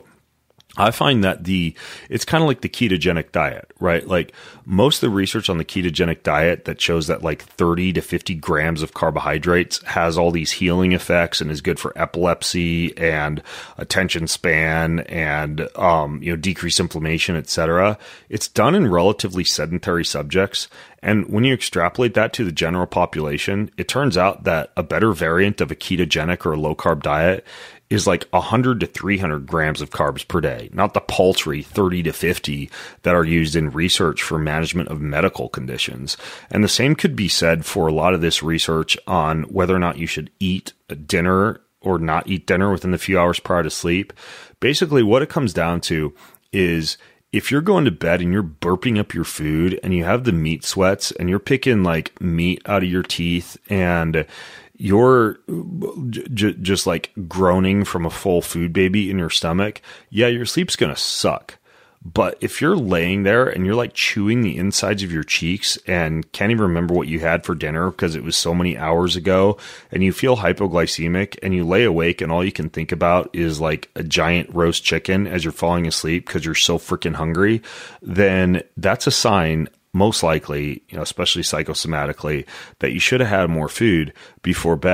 I find that the, it's kind of like the ketogenic diet, right? Like most of the research on the ketogenic diet that shows that like thirty to fifty grams of carbohydrates has all these healing effects and is good for epilepsy and attention span and, um, you know, decrease inflammation, et cetera. It's done in relatively sedentary subjects. And when you extrapolate that to the general population, it turns out that a better variant of a ketogenic or a low carb diet is like one hundred to three hundred grams of carbs per day, not the paltry thirty to fifty that are used in research for management of medical conditions. And the same could be said for a lot of this research on whether or not you should eat dinner or not eat dinner within the few hours prior to sleep. Basically, what it comes down to is if you're going to bed and you're burping up your food and you have the meat sweats and you're picking like meat out of your teeth and you're j- just like groaning from a full food baby in your stomach, yeah, your sleep's going to suck. But if you're laying there and you're like chewing the insides of your cheeks and can't even remember what you had for dinner because it was so many hours ago, and you feel hypoglycemic and you lay awake and all you can think about is like a giant roast chicken as you're falling asleep because you're so freaking hungry, then that's a sign, most likely, you know, especially psychosomatically, that you should have had more food before bed.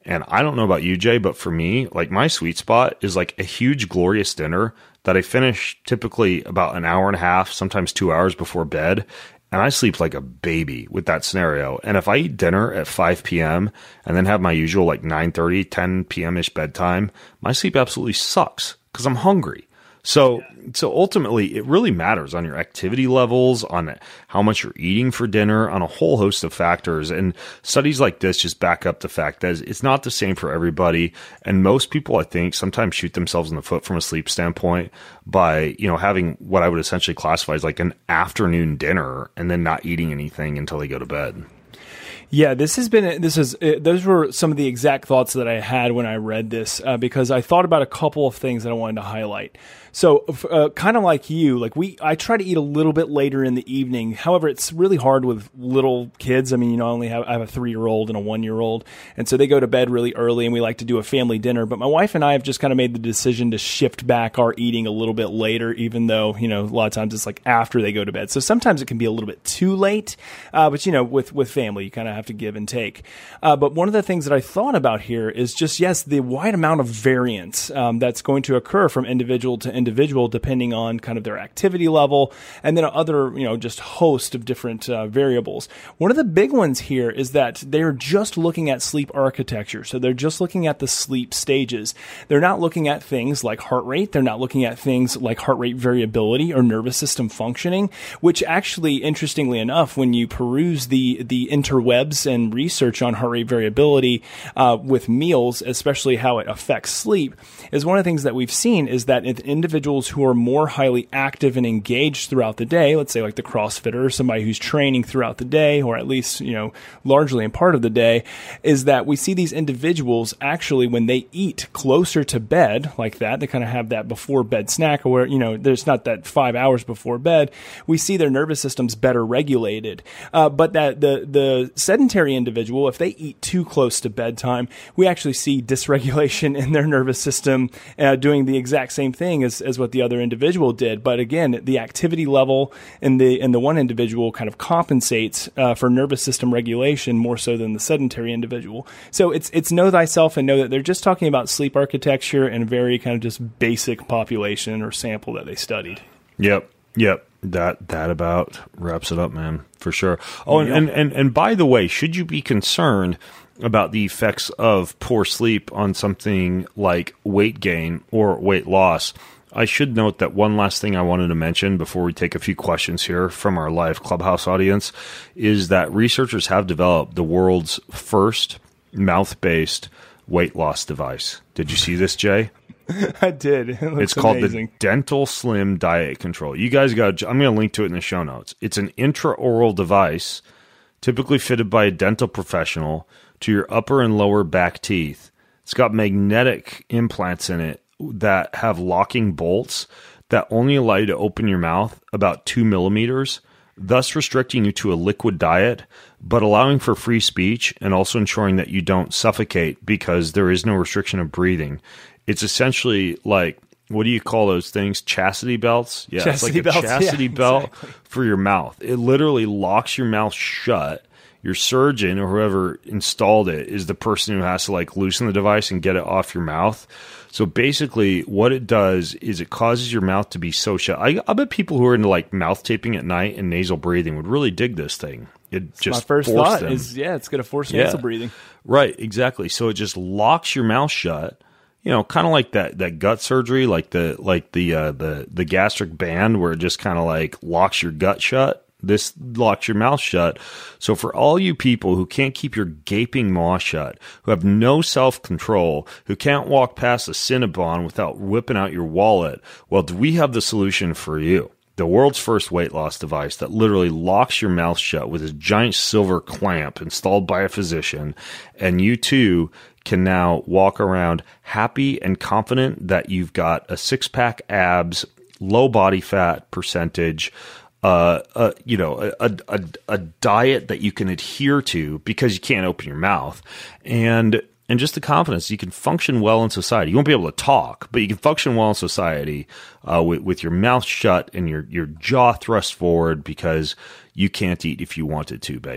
And I don't know about you, Jay, but for me, like my sweet spot is like a huge, glorious dinner that I finish typically about an hour and a half, sometimes two hours before bed. And I sleep like a baby with that scenario. And if I eat dinner at five p.m. and then have my usual like nine thirty, ten p.m.-ish bedtime, my sleep absolutely sucks because I'm hungry. So, so ultimately, it really matters on your activity levels, on how much you're eating for dinner, on a whole host of factors. And studies like this just back up the fact that it's not the same for everybody. And most people, I think, sometimes shoot themselves in the foot from a sleep standpoint by, you know, having what I would essentially classify as like an afternoon dinner and then not eating anything until they go to bed. Yeah, this has been, this is, those were some of the exact thoughts that I had when I read this, uh, because I thought about a couple of things that I wanted to highlight. So, uh, kind of like you, like we, I try to eat a little bit later in the evening. However, it's really hard with little kids. I mean, you know, I only have, I have a three-year-old and a one-year-old. And so they go to bed really early and we like to do a family dinner. But my wife and I have just kind of made the decision to shift back our eating a little bit later, even though, you know, a lot of times it's like after they go to bed. So sometimes it can be a little bit too late. Uh, but, you know, with, with family, you kind of have to give and take. Uh, but one of the things that I thought about here is just, yes, the wide amount of variance um, that's going to occur from individual to individual depending on kind of their activity level and then other, you know, just host of different uh, variables. One of the big ones here is that they're just looking at sleep architecture. So they're just looking at the sleep stages. They're not looking at things like heart rate. They're not looking at things like heart rate variability or nervous system functioning, which actually, interestingly enough, when you peruse the, the interwebs and research on heart rate variability uh, with meals, especially how it affects sleep, is one of the things that we've seen is that in individuals who are more highly active and engaged throughout the day, let's say like the CrossFitter or somebody who's training throughout the day, or at least, you know, largely in part of the day, is that we see these individuals actually when they eat closer to bed like that, they kind of have that before bed snack, or where, you know, there's not that five hours before bed, we see their nervous systems better regulated. Uh, but that the, the sedentary individual, if they eat too close to bedtime, we actually see dysregulation in their nervous system uh, doing the exact same thing as, as what the other individual did. But again, the activity level in the in the one individual kind of compensates uh, for nervous system regulation more so than the sedentary individual. So it's it's know thyself and know that they're just talking about sleep architecture and a very kind of just basic population or sample that they studied. Yep. Yep. That that about wraps it up, man, for sure. Oh, and, and, and, and by the way, should you be concerned about the effects of poor sleep on something like weight gain or weight loss, I should note that one last thing I wanted to mention before we take a few questions here from our live Clubhouse audience is that researchers have developed the world's first mouth-based weight loss device. Did you see this, Jay? I did. It it's called amazing. the Dental Slim Diet Control. You guys got, I'm going to link to it in the show notes. It's an intraoral device typically fitted by a dental professional to your upper and lower back teeth. It's got magnetic implants in it that have locking bolts that only allow you to open your mouth about two millimeters, thus restricting you to a liquid diet, but allowing for free speech and also ensuring that you don't suffocate because there is no restriction of breathing. It's essentially like, what do you call those things? Chastity belts? Yeah, chastity it's like a belts. chastity Yeah, belt exactly. for your mouth. It literally locks your mouth shut. Your surgeon or whoever installed it is the person who has to like loosen the device and get it off your mouth. So basically what it does is it causes your mouth to be so shut. I, I bet people who are into like mouth taping at night and nasal breathing would really dig this thing. It It's just my first forced thought them. is, yeah, it's going to force Yeah. nasal breathing. Right, exactly. So it just locks your mouth shut. You know, kind of like that, that gut surgery, like the like the uh, the the gastric band, where it just kind of like locks your gut shut. This locks your mouth shut. So for all you people who can't keep your gaping maw shut, who have no self-control, who can't walk past a Cinnabon without whipping out your wallet, well, we have the solution for you. The world's first weight loss device that literally locks your mouth shut with a giant silver clamp installed by a physician, and you too can now walk around happy and confident that you've got a six-pack abs, low body fat percentage, uh, uh, you know, a, a, a diet that you can adhere to because you can't open your mouth, and and just the confidence you can function well in society. You won't be able to talk, but you can function well in society uh, with, with your mouth shut and your, your jaw thrust forward because you can't eat if you wanted to, baby.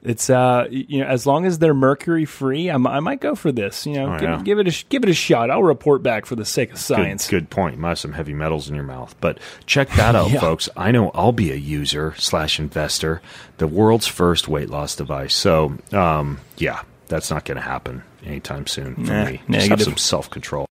It's uh, you know, as long as they're mercury free, I'm, I might go for this. You know, Oh, give, yeah. give it a give it a shot. I'll report back for the sake of science. Good, good point. You might have some heavy metals in your mouth, but check that out, Yeah. folks. I know I'll be a user slash investor, the world's first weight loss device. So, um, yeah, that's not going to happen anytime soon for Nah, me. Just negative. have some self control.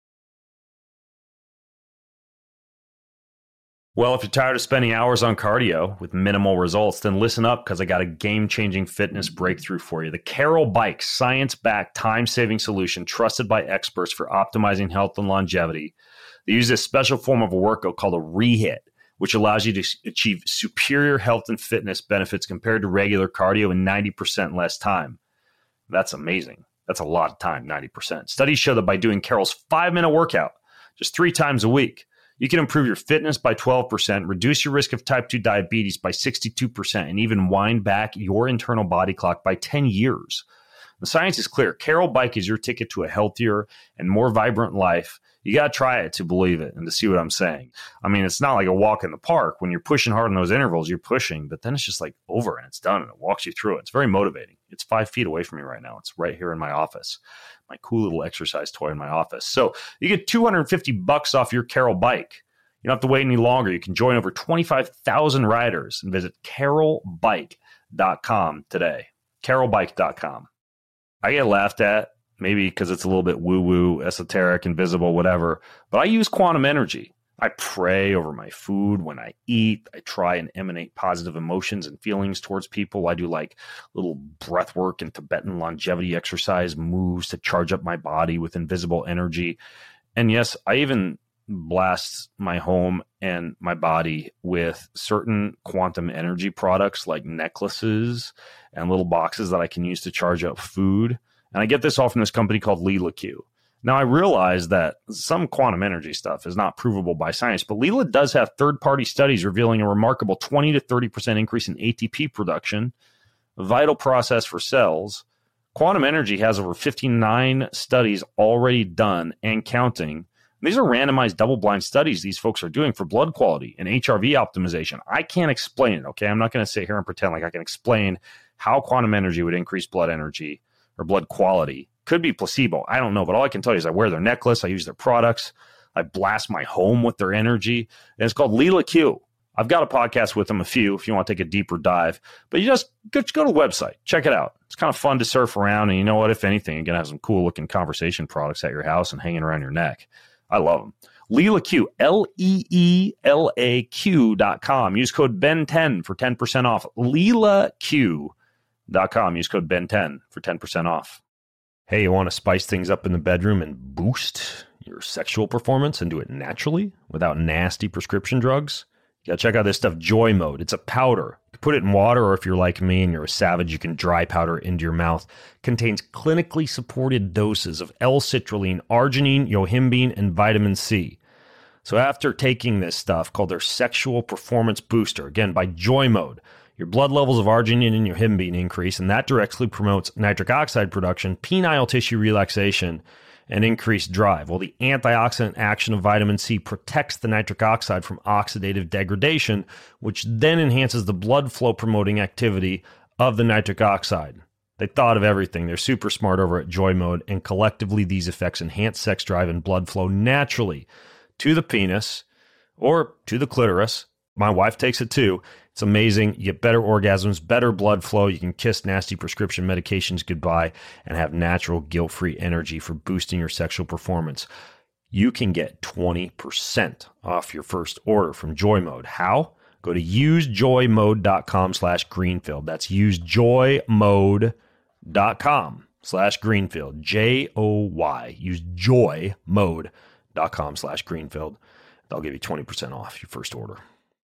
Well, if you're tired of spending hours on cardio with minimal results, then listen up because I got a game-changing fitness breakthrough for you. The Carol Bike, science-backed, time-saving solution trusted by experts for optimizing health and longevity. They use this special form of a workout called a rehit, which allows you to achieve superior health and fitness benefits compared to regular cardio in ninety percent less time. That's amazing. That's a lot of time, ninety percent. Studies show that by doing Carol's five-minute workout just three times a week, you can improve your fitness by twelve percent, reduce your risk of type two diabetes by sixty-two percent, and even wind back your internal body clock by ten years. The science is clear. Carol Bike is your ticket to a healthier and more vibrant life. You got to try it to believe it and to see what I'm saying. I mean, it's not like a walk in the park. When you're pushing hard in those intervals, you're pushing, but then it's just like over and it's done and it walks you through it. It's very motivating. It's five feet away from me right now. It's right here in my office. My cool little exercise toy in my office. So you get two hundred fifty bucks off your Carol Bike. You don't have to wait any longer. You can join over twenty-five thousand riders and visit carol bike dot com today. carol bike dot com. I get laughed at, maybe because it's a little bit woo-woo, esoteric, invisible, whatever, but I use quantum energy. I pray over my food when I eat. I try and emanate positive emotions and feelings towards people. I do like little breath work and Tibetan longevity exercise moves to charge up my body with invisible energy. And yes, I even blast my home and my body with certain quantum energy products like necklaces and little boxes that I can use to charge up food. And I get this all from this company called Lila Q. Now, I realize that some quantum energy stuff is not provable by science, but Lila does have third-party studies revealing a remarkable twenty to thirty percent increase in A T P production, a vital process for cells. Quantum energy has over fifty-nine studies already done and counting. These are randomized double-blind studies these folks are doing for blood quality and H R V optimization. I can't explain it, okay? I'm not going to sit here and pretend like I can explain how quantum energy would increase blood energy or blood quality. Could be placebo. I don't know, but all I can tell you is I wear their necklace. I use their products. I blast my home with their energy. And it's called Lila Q. I've got a podcast with them, a few, if you want to take a deeper dive. But you just go, just go to the website. Check it out. It's kind of fun to surf around. And you know what? If anything, you're going to have some cool-looking conversation products at your house and hanging around your neck. I love them. Lila Q, L E E L A Q dot com. Use code Ben ten for ten percent off. Lila Q dot com. Use code Ben ten for ten percent off. Hey, you want to spice things up in the bedroom and boost your sexual performance and do it naturally without nasty prescription drugs? You gotta check out this stuff, Joy Mode. It's a powder. You can put it in water, or if you're like me and you're a savage, you can dry powder into your mouth. Contains clinically supported doses of L-citrulline, arginine, yohimbine, and vitamin C. So after taking this stuff called their Sexual Performance Booster, again by Joy Mode, your blood levels of arginine and yohimbine increase, and that directly promotes nitric oxide production, penile tissue relaxation, and increased drive. Well, the antioxidant action of vitamin C protects the nitric oxide from oxidative degradation, which then enhances the blood flow promoting activity of the nitric oxide. They thought of everything. They're super smart over at Joy Mode, and collectively these effects enhance sex drive and blood flow naturally to the penis or to the clitoris. My wife takes it too. It's amazing. You get better orgasms, better blood flow. You can kiss nasty prescription medications goodbye and have natural guilt-free energy for boosting your sexual performance. You can get twenty percent off your first order from Joy Mode. How? Go to usejoymode.com slash Greenfield. That's usejoymode.com slash Greenfield. J O Y. Usejoymode.com slash Greenfield. They'll give you twenty percent off your first order.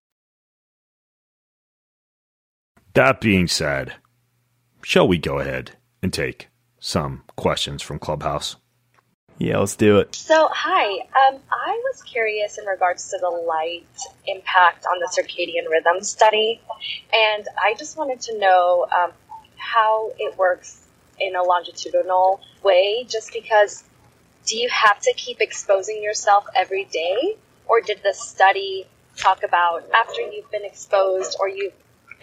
That being said, shall we go ahead and take some questions from Clubhouse? Yeah, let's do it. So, hi. Um, I was curious in regards to the light impact on the circadian rhythm study, and I just wanted to know um, how it works in a longitudinal way, just because do you have to keep exposing yourself every day, or did the study talk about after you've been exposed or you've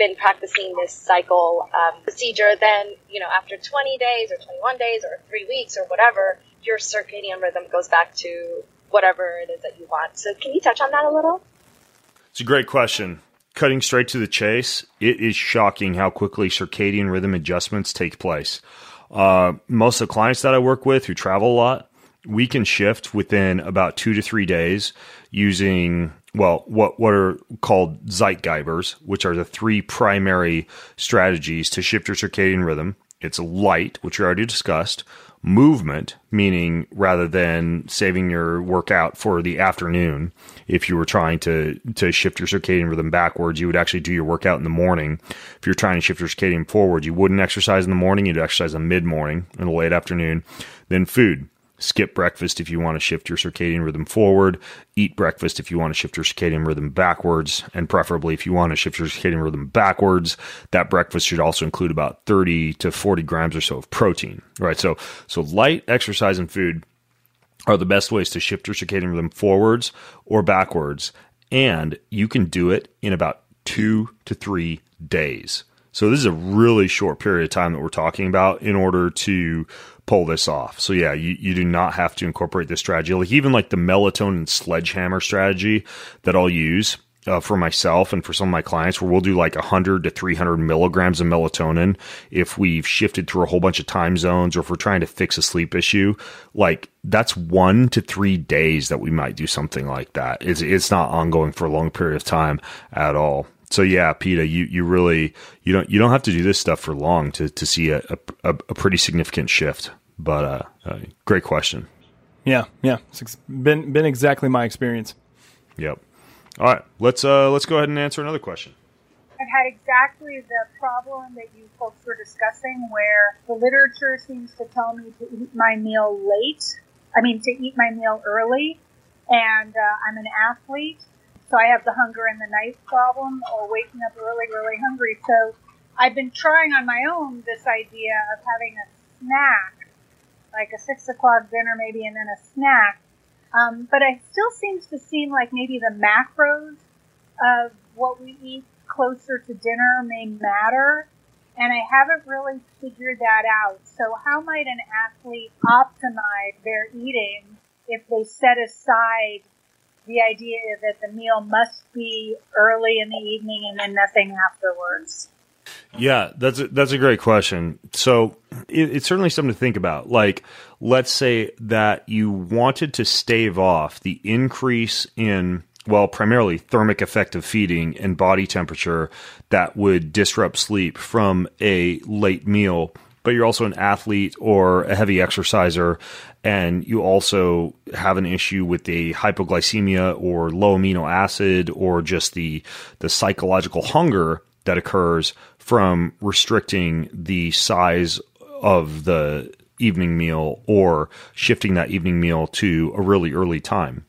been practicing this cycle um, procedure, then, you know, after twenty days or twenty-one days or three weeks or whatever, your circadian rhythm goes back to whatever it is that you want. So can you touch on that a little? It's a great question. Cutting straight to the chase, it is shocking how quickly circadian rhythm adjustments take place. Uh, most of the clients that I work with who travel a lot, we can shift within about two to three days using, well, what, what are called Zeitgebers, which are the three primary strategies to shift your circadian rhythm. It's light, which we already discussed, movement, meaning rather than saving your workout for the afternoon, if you were trying to, to shift your circadian rhythm backwards, you would actually do your workout in the morning. If you're trying to shift your circadian forward, you wouldn't exercise in the morning, you'd exercise in mid-morning in the late afternoon. Then food. Skip breakfast if you want to shift your circadian rhythm forward. Eat breakfast if you want to shift your circadian rhythm backwards. And preferably, if you want to shift your circadian rhythm backwards, that breakfast should also include about thirty to forty grams or so of protein. Right? So, so light, exercise, and food are the best ways to shift your circadian rhythm forwards or backwards. And you can do it in about two to three days. So this is a really short period of time that we're talking about in order to pull this off. So yeah, you, you do not have to incorporate this strategy. Like even like the melatonin sledgehammer strategy that I'll use uh, for myself and for some of my clients, where we'll do like one hundred to three hundred milligrams of melatonin if we've shifted through a whole bunch of time zones, or if we're trying to fix a sleep issue. Like that's one to three days that we might do something like that. It's, it's not ongoing for a long period of time at all. So yeah, PETA, you, you really, you don't, you don't have to do this stuff for long to, to see a, a, a pretty significant shift, but, uh, uh, great question. Yeah. Yeah. It's been, been exactly my experience. Yep. All right. Let's, uh, let's go ahead and answer another question. I've had exactly the problem that you folks were discussing, where the literature seems to tell me to eat my meal late. I mean, to eat my meal early. And, uh, I'm an athlete. So I have the hunger in the night problem, or waking up really, really hungry. So I've been trying on my own this idea of having a snack, like a six o'clock dinner maybe, and then a snack. Um, but it still seems to seem like maybe the macros of what we eat closer to dinner may matter. And I haven't really figured that out. So how might an athlete optimize their eating if they set aside the idea that the meal must be early in the evening and then nothing afterwards? Yeah, that's a, that's a great question. So it, it's certainly something to think about. Like, let's say that you wanted to stave off the increase in, well, primarily thermic effect of feeding and body temperature that would disrupt sleep from a late meal, but you're also an athlete or a heavy exerciser, and you also have an issue with the hypoglycemia or low amino acid, or just the the psychological hunger that occurs from restricting the size of the evening meal or shifting that evening meal to a really early time.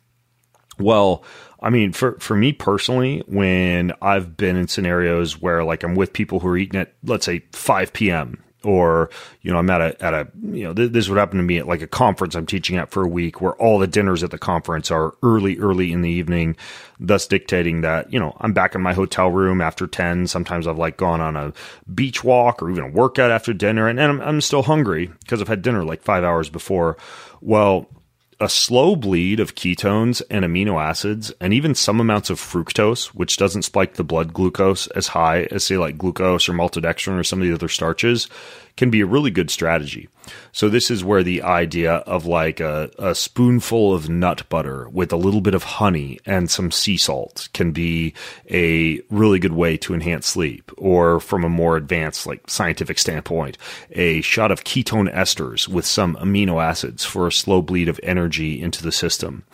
Well, I mean, for, for me personally, when I've been in scenarios where like I'm with people who are eating at, let's say, five p.m., or, you know, I'm at a, at a, you know, th- this would happen to me at like a conference I'm teaching at for a week, where all the dinners at the conference are early, early in the evening, thus dictating that, you know, I'm back in my hotel room after ten. Sometimes I've like gone on a beach walk or even a workout after dinner, and, and I'm, I'm still hungry because I've had dinner like five hours before. Well, a slow bleed of ketones and amino acids, and even some amounts of fructose, which doesn't spike the blood glucose as high as, say, like glucose or maltodextrin or some of the other starches, can be a really good strategy. So this is where the idea of like a, a spoonful of nut butter with a little bit of honey and some sea salt can be a really good way to enhance sleep. Or from a more advanced, like scientific standpoint, a shot of ketone esters with some amino acids for a slow bleed of energy into the system.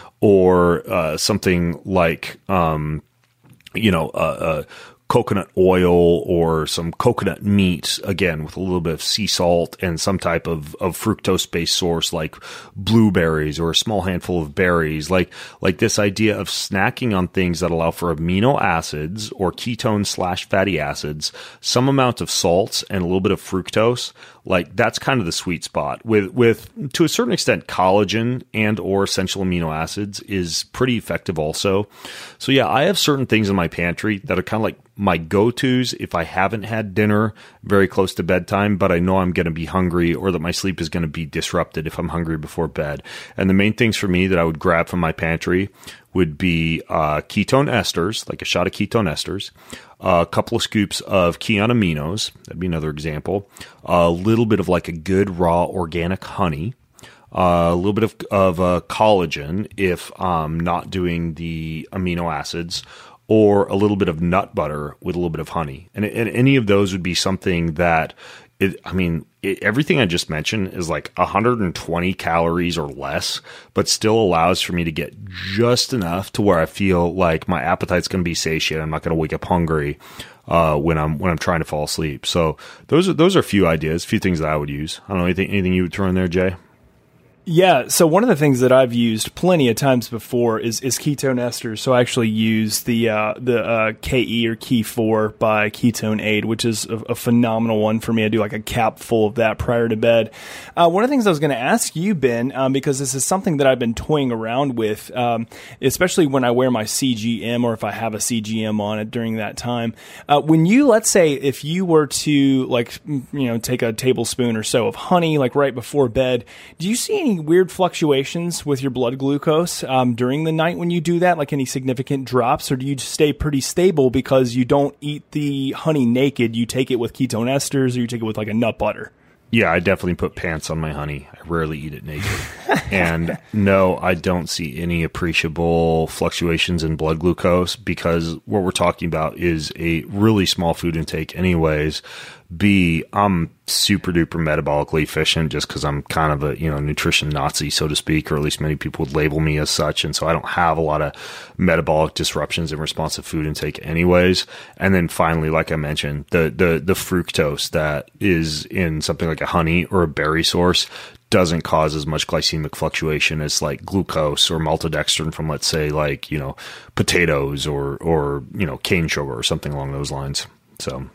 Or uh, something like, um, you know, uh, uh, coconut oil or some coconut meat, again, with a little bit of sea salt and some type of, of fructose-based source like blueberries or a small handful of berries. Like, like this idea of snacking on things that allow for amino acids or ketones slash fatty acids, some amount of salts and a little bit of fructose. Like that's kind of the sweet spot. With, with to a certain extent, collagen and or essential amino acids is pretty effective also. So yeah, I have certain things in my pantry that are kind of like my go-tos if I haven't had dinner very close to bedtime, but I know I'm going to be hungry or that my sleep is going to be disrupted if I'm hungry before bed. And the main things for me that I would grab from my pantry would be uh, ketone esters, like a shot of ketone esters, uh, a couple of scoops of Kion aminos. That'd be another example. A little bit of like a good raw organic honey. Uh, a little bit of, of uh, collagen if I'm not doing the amino acids, or a little bit of nut butter with a little bit of honey. And, and any of those would be something that, it, I mean, it, everything I just mentioned is like one hundred twenty calories or less, but still allows for me to get just enough to where I feel like my appetite's going to be satiated. I'm not going to wake up hungry uh, when I'm when I'm trying to fall asleep. So those are those are a few ideas, a few things that I would use. I don't know, anything anything you would throw in there, Jay? Yeah, so one of the things that I've used plenty of times before is, is ketone esters. So I actually use the uh, the uh, K E or Key four by Ketone Aid, which is a, a phenomenal one for me. I do like a cap full of that prior to bed. Uh, one of the things I was going to ask you, Ben, um, because this is something that I've been toying around with, um, especially when I wear my C G M or if I have a C G M on it during that time. Uh, when you, let's say, if you were to like, you know, take a tablespoon or so of honey, like right before bed, do you see any weird fluctuations with your blood glucose um, during the night when you do that, like any significant drops, or do you stay pretty stable because you don't eat the honey naked, you take it with ketone esters, or you take it with like a nut butter? Yeah, I definitely put pants on my honey. I rarely eat it naked. And no, I don't see any appreciable fluctuations in blood glucose because what we're talking about is a really small food intake anyways. B, I'm super duper metabolically efficient just because I'm kind of a, you know, nutrition Nazi, so to speak, or at least many people would label me as such. And so I don't have a lot of metabolic disruptions in response to food intake anyways. And then finally, like I mentioned, the, the, the fructose that is in something like a honey or a berry source doesn't cause as much glycemic fluctuation as like glucose or maltodextrin from, let's say, like, you know, potatoes or, or, you know, cane sugar or something along those lines. So.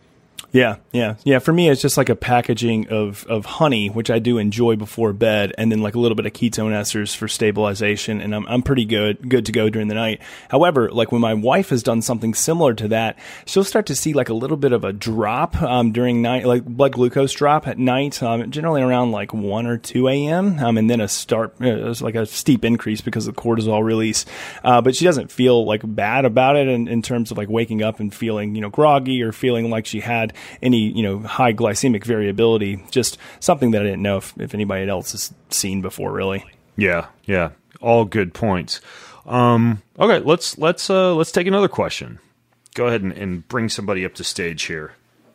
Yeah, yeah, yeah. For me, it's just like a packaging of, of honey, which I do enjoy before bed, and then like a little bit of ketone esters for stabilization, and I'm I'm pretty good good to go during the night. However, like when my wife has done something similar to that, she'll start to see like a little bit of a drop um, during night, like blood glucose drop at night, um, generally around like one or two a.m., um, and then a start, uh, it's like a steep increase because of the cortisol release. Uh, but she doesn't feel like bad about it in, in terms of like waking up and feeling, you know, groggy or feeling like she had any, you know, high glycemic variability. Just something that I didn't know if, if anybody else has seen before, really. Yeah, yeah, all good points. Um, okay, let's let's uh, let's take another question. Go ahead and, and bring somebody up to stage here.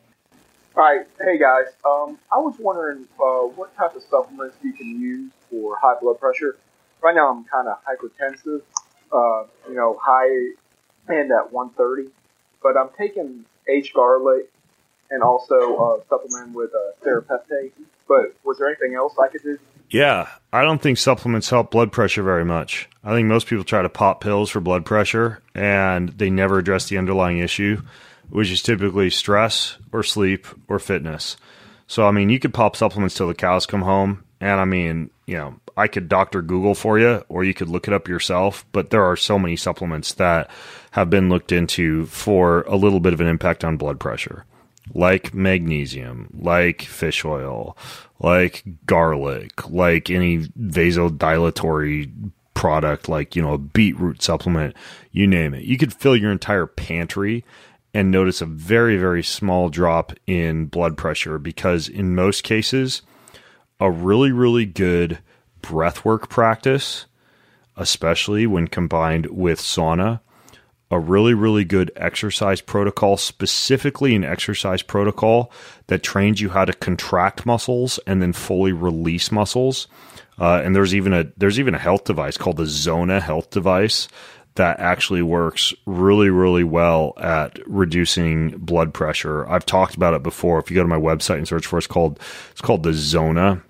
All right, hey guys. Um, I was wondering uh, what type of supplements you can use for high blood pressure. Right now, I'm kind of hypertensive. Uh, you know, high end at one thirty, but I'm taking H-garlic and also uh, supplement with uh, serapeptase. But was there anything else I could do? Yeah, I don't think supplements help blood pressure very much. I think most people try to pop pills for blood pressure, and they never address the underlying issue, which is typically stress or sleep or fitness. So, I mean, you could pop supplements till the cows come home, and I mean, you know, I could Doctor Google for you, or you could look it up yourself, but there are so many supplements that have been looked into for a little bit of an impact on blood pressure. Like magnesium, like fish oil, like garlic, like any vasodilatory product, like, you know, a beetroot supplement, you name it. You could fill your entire pantry and notice a very, very small drop in blood pressure because in most cases, a really, really good breathwork practice, especially when combined with sauna, a really, really good exercise protocol, specifically an exercise protocol that trains you how to contract muscles and then fully release muscles. Uh, and there's even a there's even a health device called the Zona health device that actually works really, really well at reducing blood pressure. I've talked about it before. If you go to my website and search for it, it's called it's called the Zona.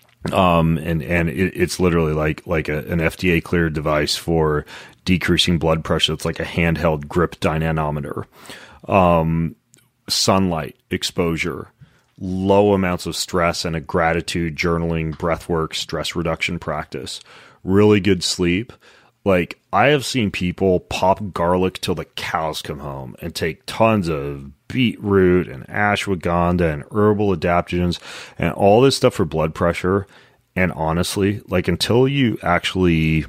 Um, and, and it, it's literally like, like a, an F D A cleared device for decreasing blood pressure. It's like a handheld grip dynamometer. Um, sunlight exposure, low amounts of stress, and a gratitude journaling, breathwork, stress reduction practice. Really good sleep. Like, I have seen people pop garlic till the cows come home and take tons of beetroot and ashwagandha and herbal adaptogens and all this stuff for blood pressure. And honestly, like, until you actually,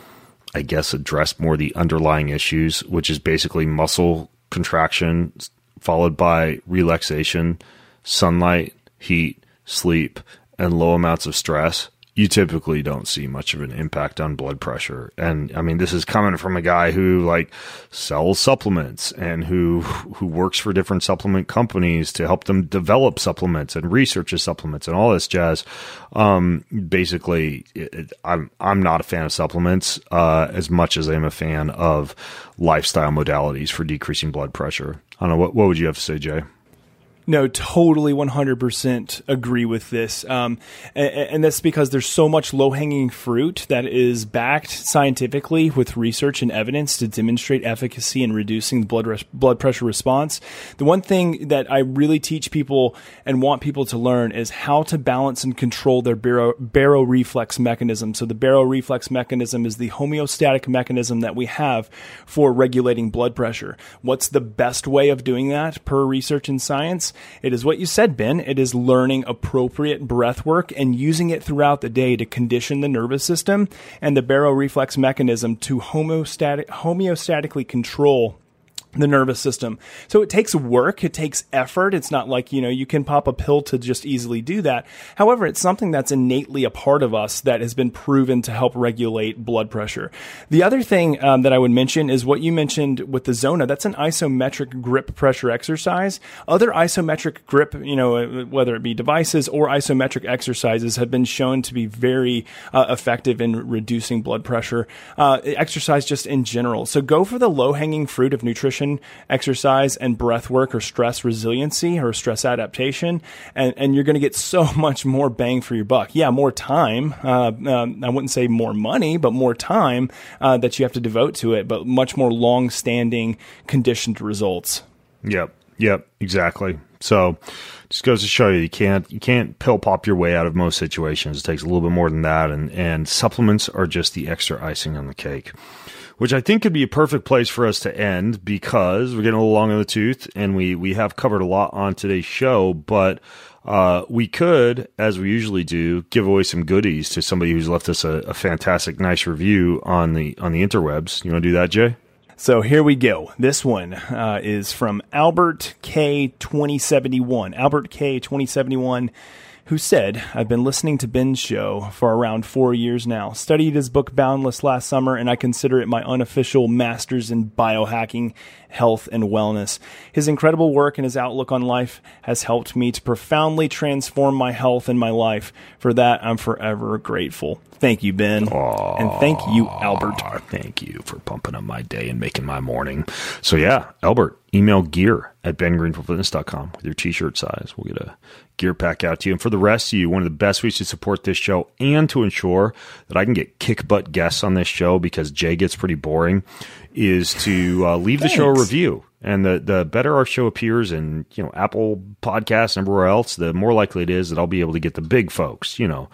I guess, address more the underlying issues, which is basically muscle contraction followed by relaxation, sunlight, heat, sleep, and low amounts of stress, you typically don't see much of an impact on blood pressure. And I mean, this is coming from a guy who like sells supplements and who who works for different supplement companies to help them develop supplements and researches supplements and all this jazz. Um, basically, it, it, I'm I'm not a fan of supplements uh, as much as I'm a fan of lifestyle modalities for decreasing blood pressure. I don't know, what what would you have to say, Jay? No, totally one hundred percent agree with this. Um, and, and that's because there's so much low-hanging fruit that is backed scientifically with research and evidence to demonstrate efficacy in reducing the blood, res- blood pressure response. The one thing that I really teach people and want people to learn is how to balance and control their baro- baroreflex mechanism. So the baroreflex mechanism is the homeostatic mechanism that we have for regulating blood pressure. What's the best way of doing that per research and science? It is what you said, Ben. It is learning appropriate breath work and using it throughout the day to condition the nervous system and the baroreflex mechanism to homeostatic, homeostatically control the nervous system. So it takes work. It takes effort. It's not like, you know, you can pop a pill to just easily do that. However, it's something that's innately a part of us that has been proven to help regulate blood pressure. The other thing um, that I would mention is what you mentioned with the Zona. That's an isometric grip pressure exercise. Other isometric grip, you know, whether it be devices or isometric exercises have been shown to be very uh, effective in reducing blood pressure. Uh, exercise just in general. So go for the low-hanging fruit of nutrition, exercise, and breath work, or stress resiliency or stress adaptation, and, and you're going to get so much more bang for your buck. Yeah, more time. Uh, um, I wouldn't say more money, but more time uh, that you have to devote to it, but much more long-standing conditioned results. Yep. Yep. Exactly. So just goes to show you, you can't, you can't pill pop your way out of most situations. It takes a little bit more than that. And, and supplements are just the extra icing on the cake, which I think could be a perfect place for us to end because we're getting a little long in the tooth and we, we have covered a lot on today's show, but uh, we could, as we usually do, give away some goodies to somebody who's left us a, a fantastic, nice review on the, on the interwebs. You want to do that, Jay? So here we go. This one uh, is from Albert K twenty seventy-one. Albert K twenty seventy-one, who said, I've been listening to Ben's show for around four years now. Studied his book Boundless last summer, and I consider it my unofficial master's in biohacking, health, and wellness. His incredible work and his outlook on life has helped me to profoundly transform my health and my life. For that, I'm forever grateful. Thank you, Ben. Aww, and thank you, Albert. Thank you for pumping up my day and making my morning. So yeah, Albert, email gear at ben greenfield fitness dot com with your t-shirt size. We'll get a gear pack out to you. And for the rest of you, one of the best ways to support this show and to ensure that I can get kick butt guests on this show because Jay gets pretty boring is to uh, leave Thanks. the show a review. And the, the better our show appears in, you know, Apple Podcasts and everywhere else, the more likely it is that I'll be able to get the big folks, you know.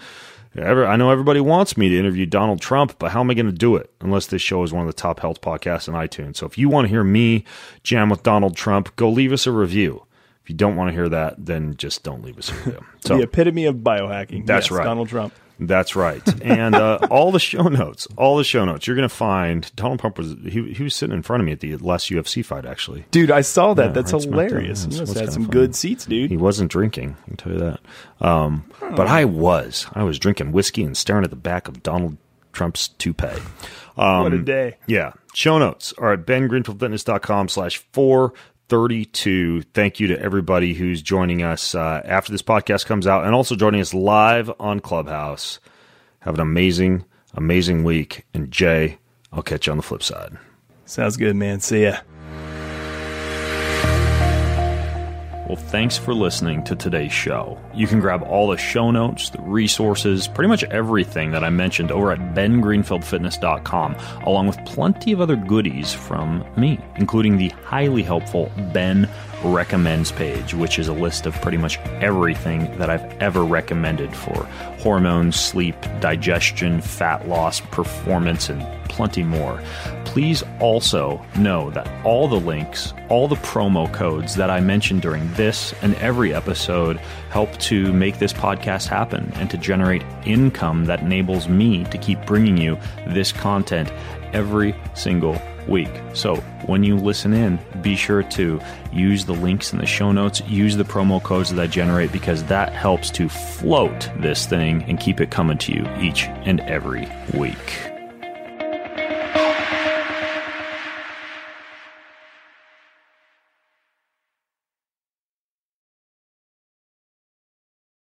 I know everybody wants me to interview Donald Trump, but how am I going to do it unless this show is one of the top health podcasts on iTunes? So if you want to hear me jam with Donald Trump, go leave us a review. If you don't want to hear that, then just don't leave us a review. So, the epitome of biohacking. That's yes, right. Donald Trump. That's right. And uh, all the show notes, all the show notes, you're going to find Donald Trump was, he, he was sitting in front of me at the last U F C fight, actually. Dude, I saw that. Yeah, That's right hilarious. That's, You must that's have some funny. good seats, dude. He wasn't drinking, I can tell you that. Um, oh. But I was. I was drinking whiskey and staring at the back of Donald Trump's toupee. Um, what a day. Yeah. Show notes are at ben greenfield fitness dot com slash four thirty-two. Thank you to everybody who's joining us uh, after this podcast comes out and also joining us live on Clubhouse. Have an amazing, amazing week. And Jay, I'll catch you on the flip side. Sounds good, man. See ya. Well, thanks for listening to today's show. You can grab all the show notes, the resources, pretty much everything that I mentioned over at ben greenfield fitness dot com, along with plenty of other goodies from me, including the highly helpful Ben recommends page, which is a list of pretty much everything that I've ever recommended for hormones, sleep, digestion, fat loss, performance, and plenty more. Please also know that all the links, all the promo codes that I mentioned during this and every episode help to make this podcast happen and to generate income that enables me to keep bringing you this content every single week. So when you listen in, be sure to use the links in the show notes, use the promo codes that I generate, because that helps to float this thing and keep it coming to you each and every week.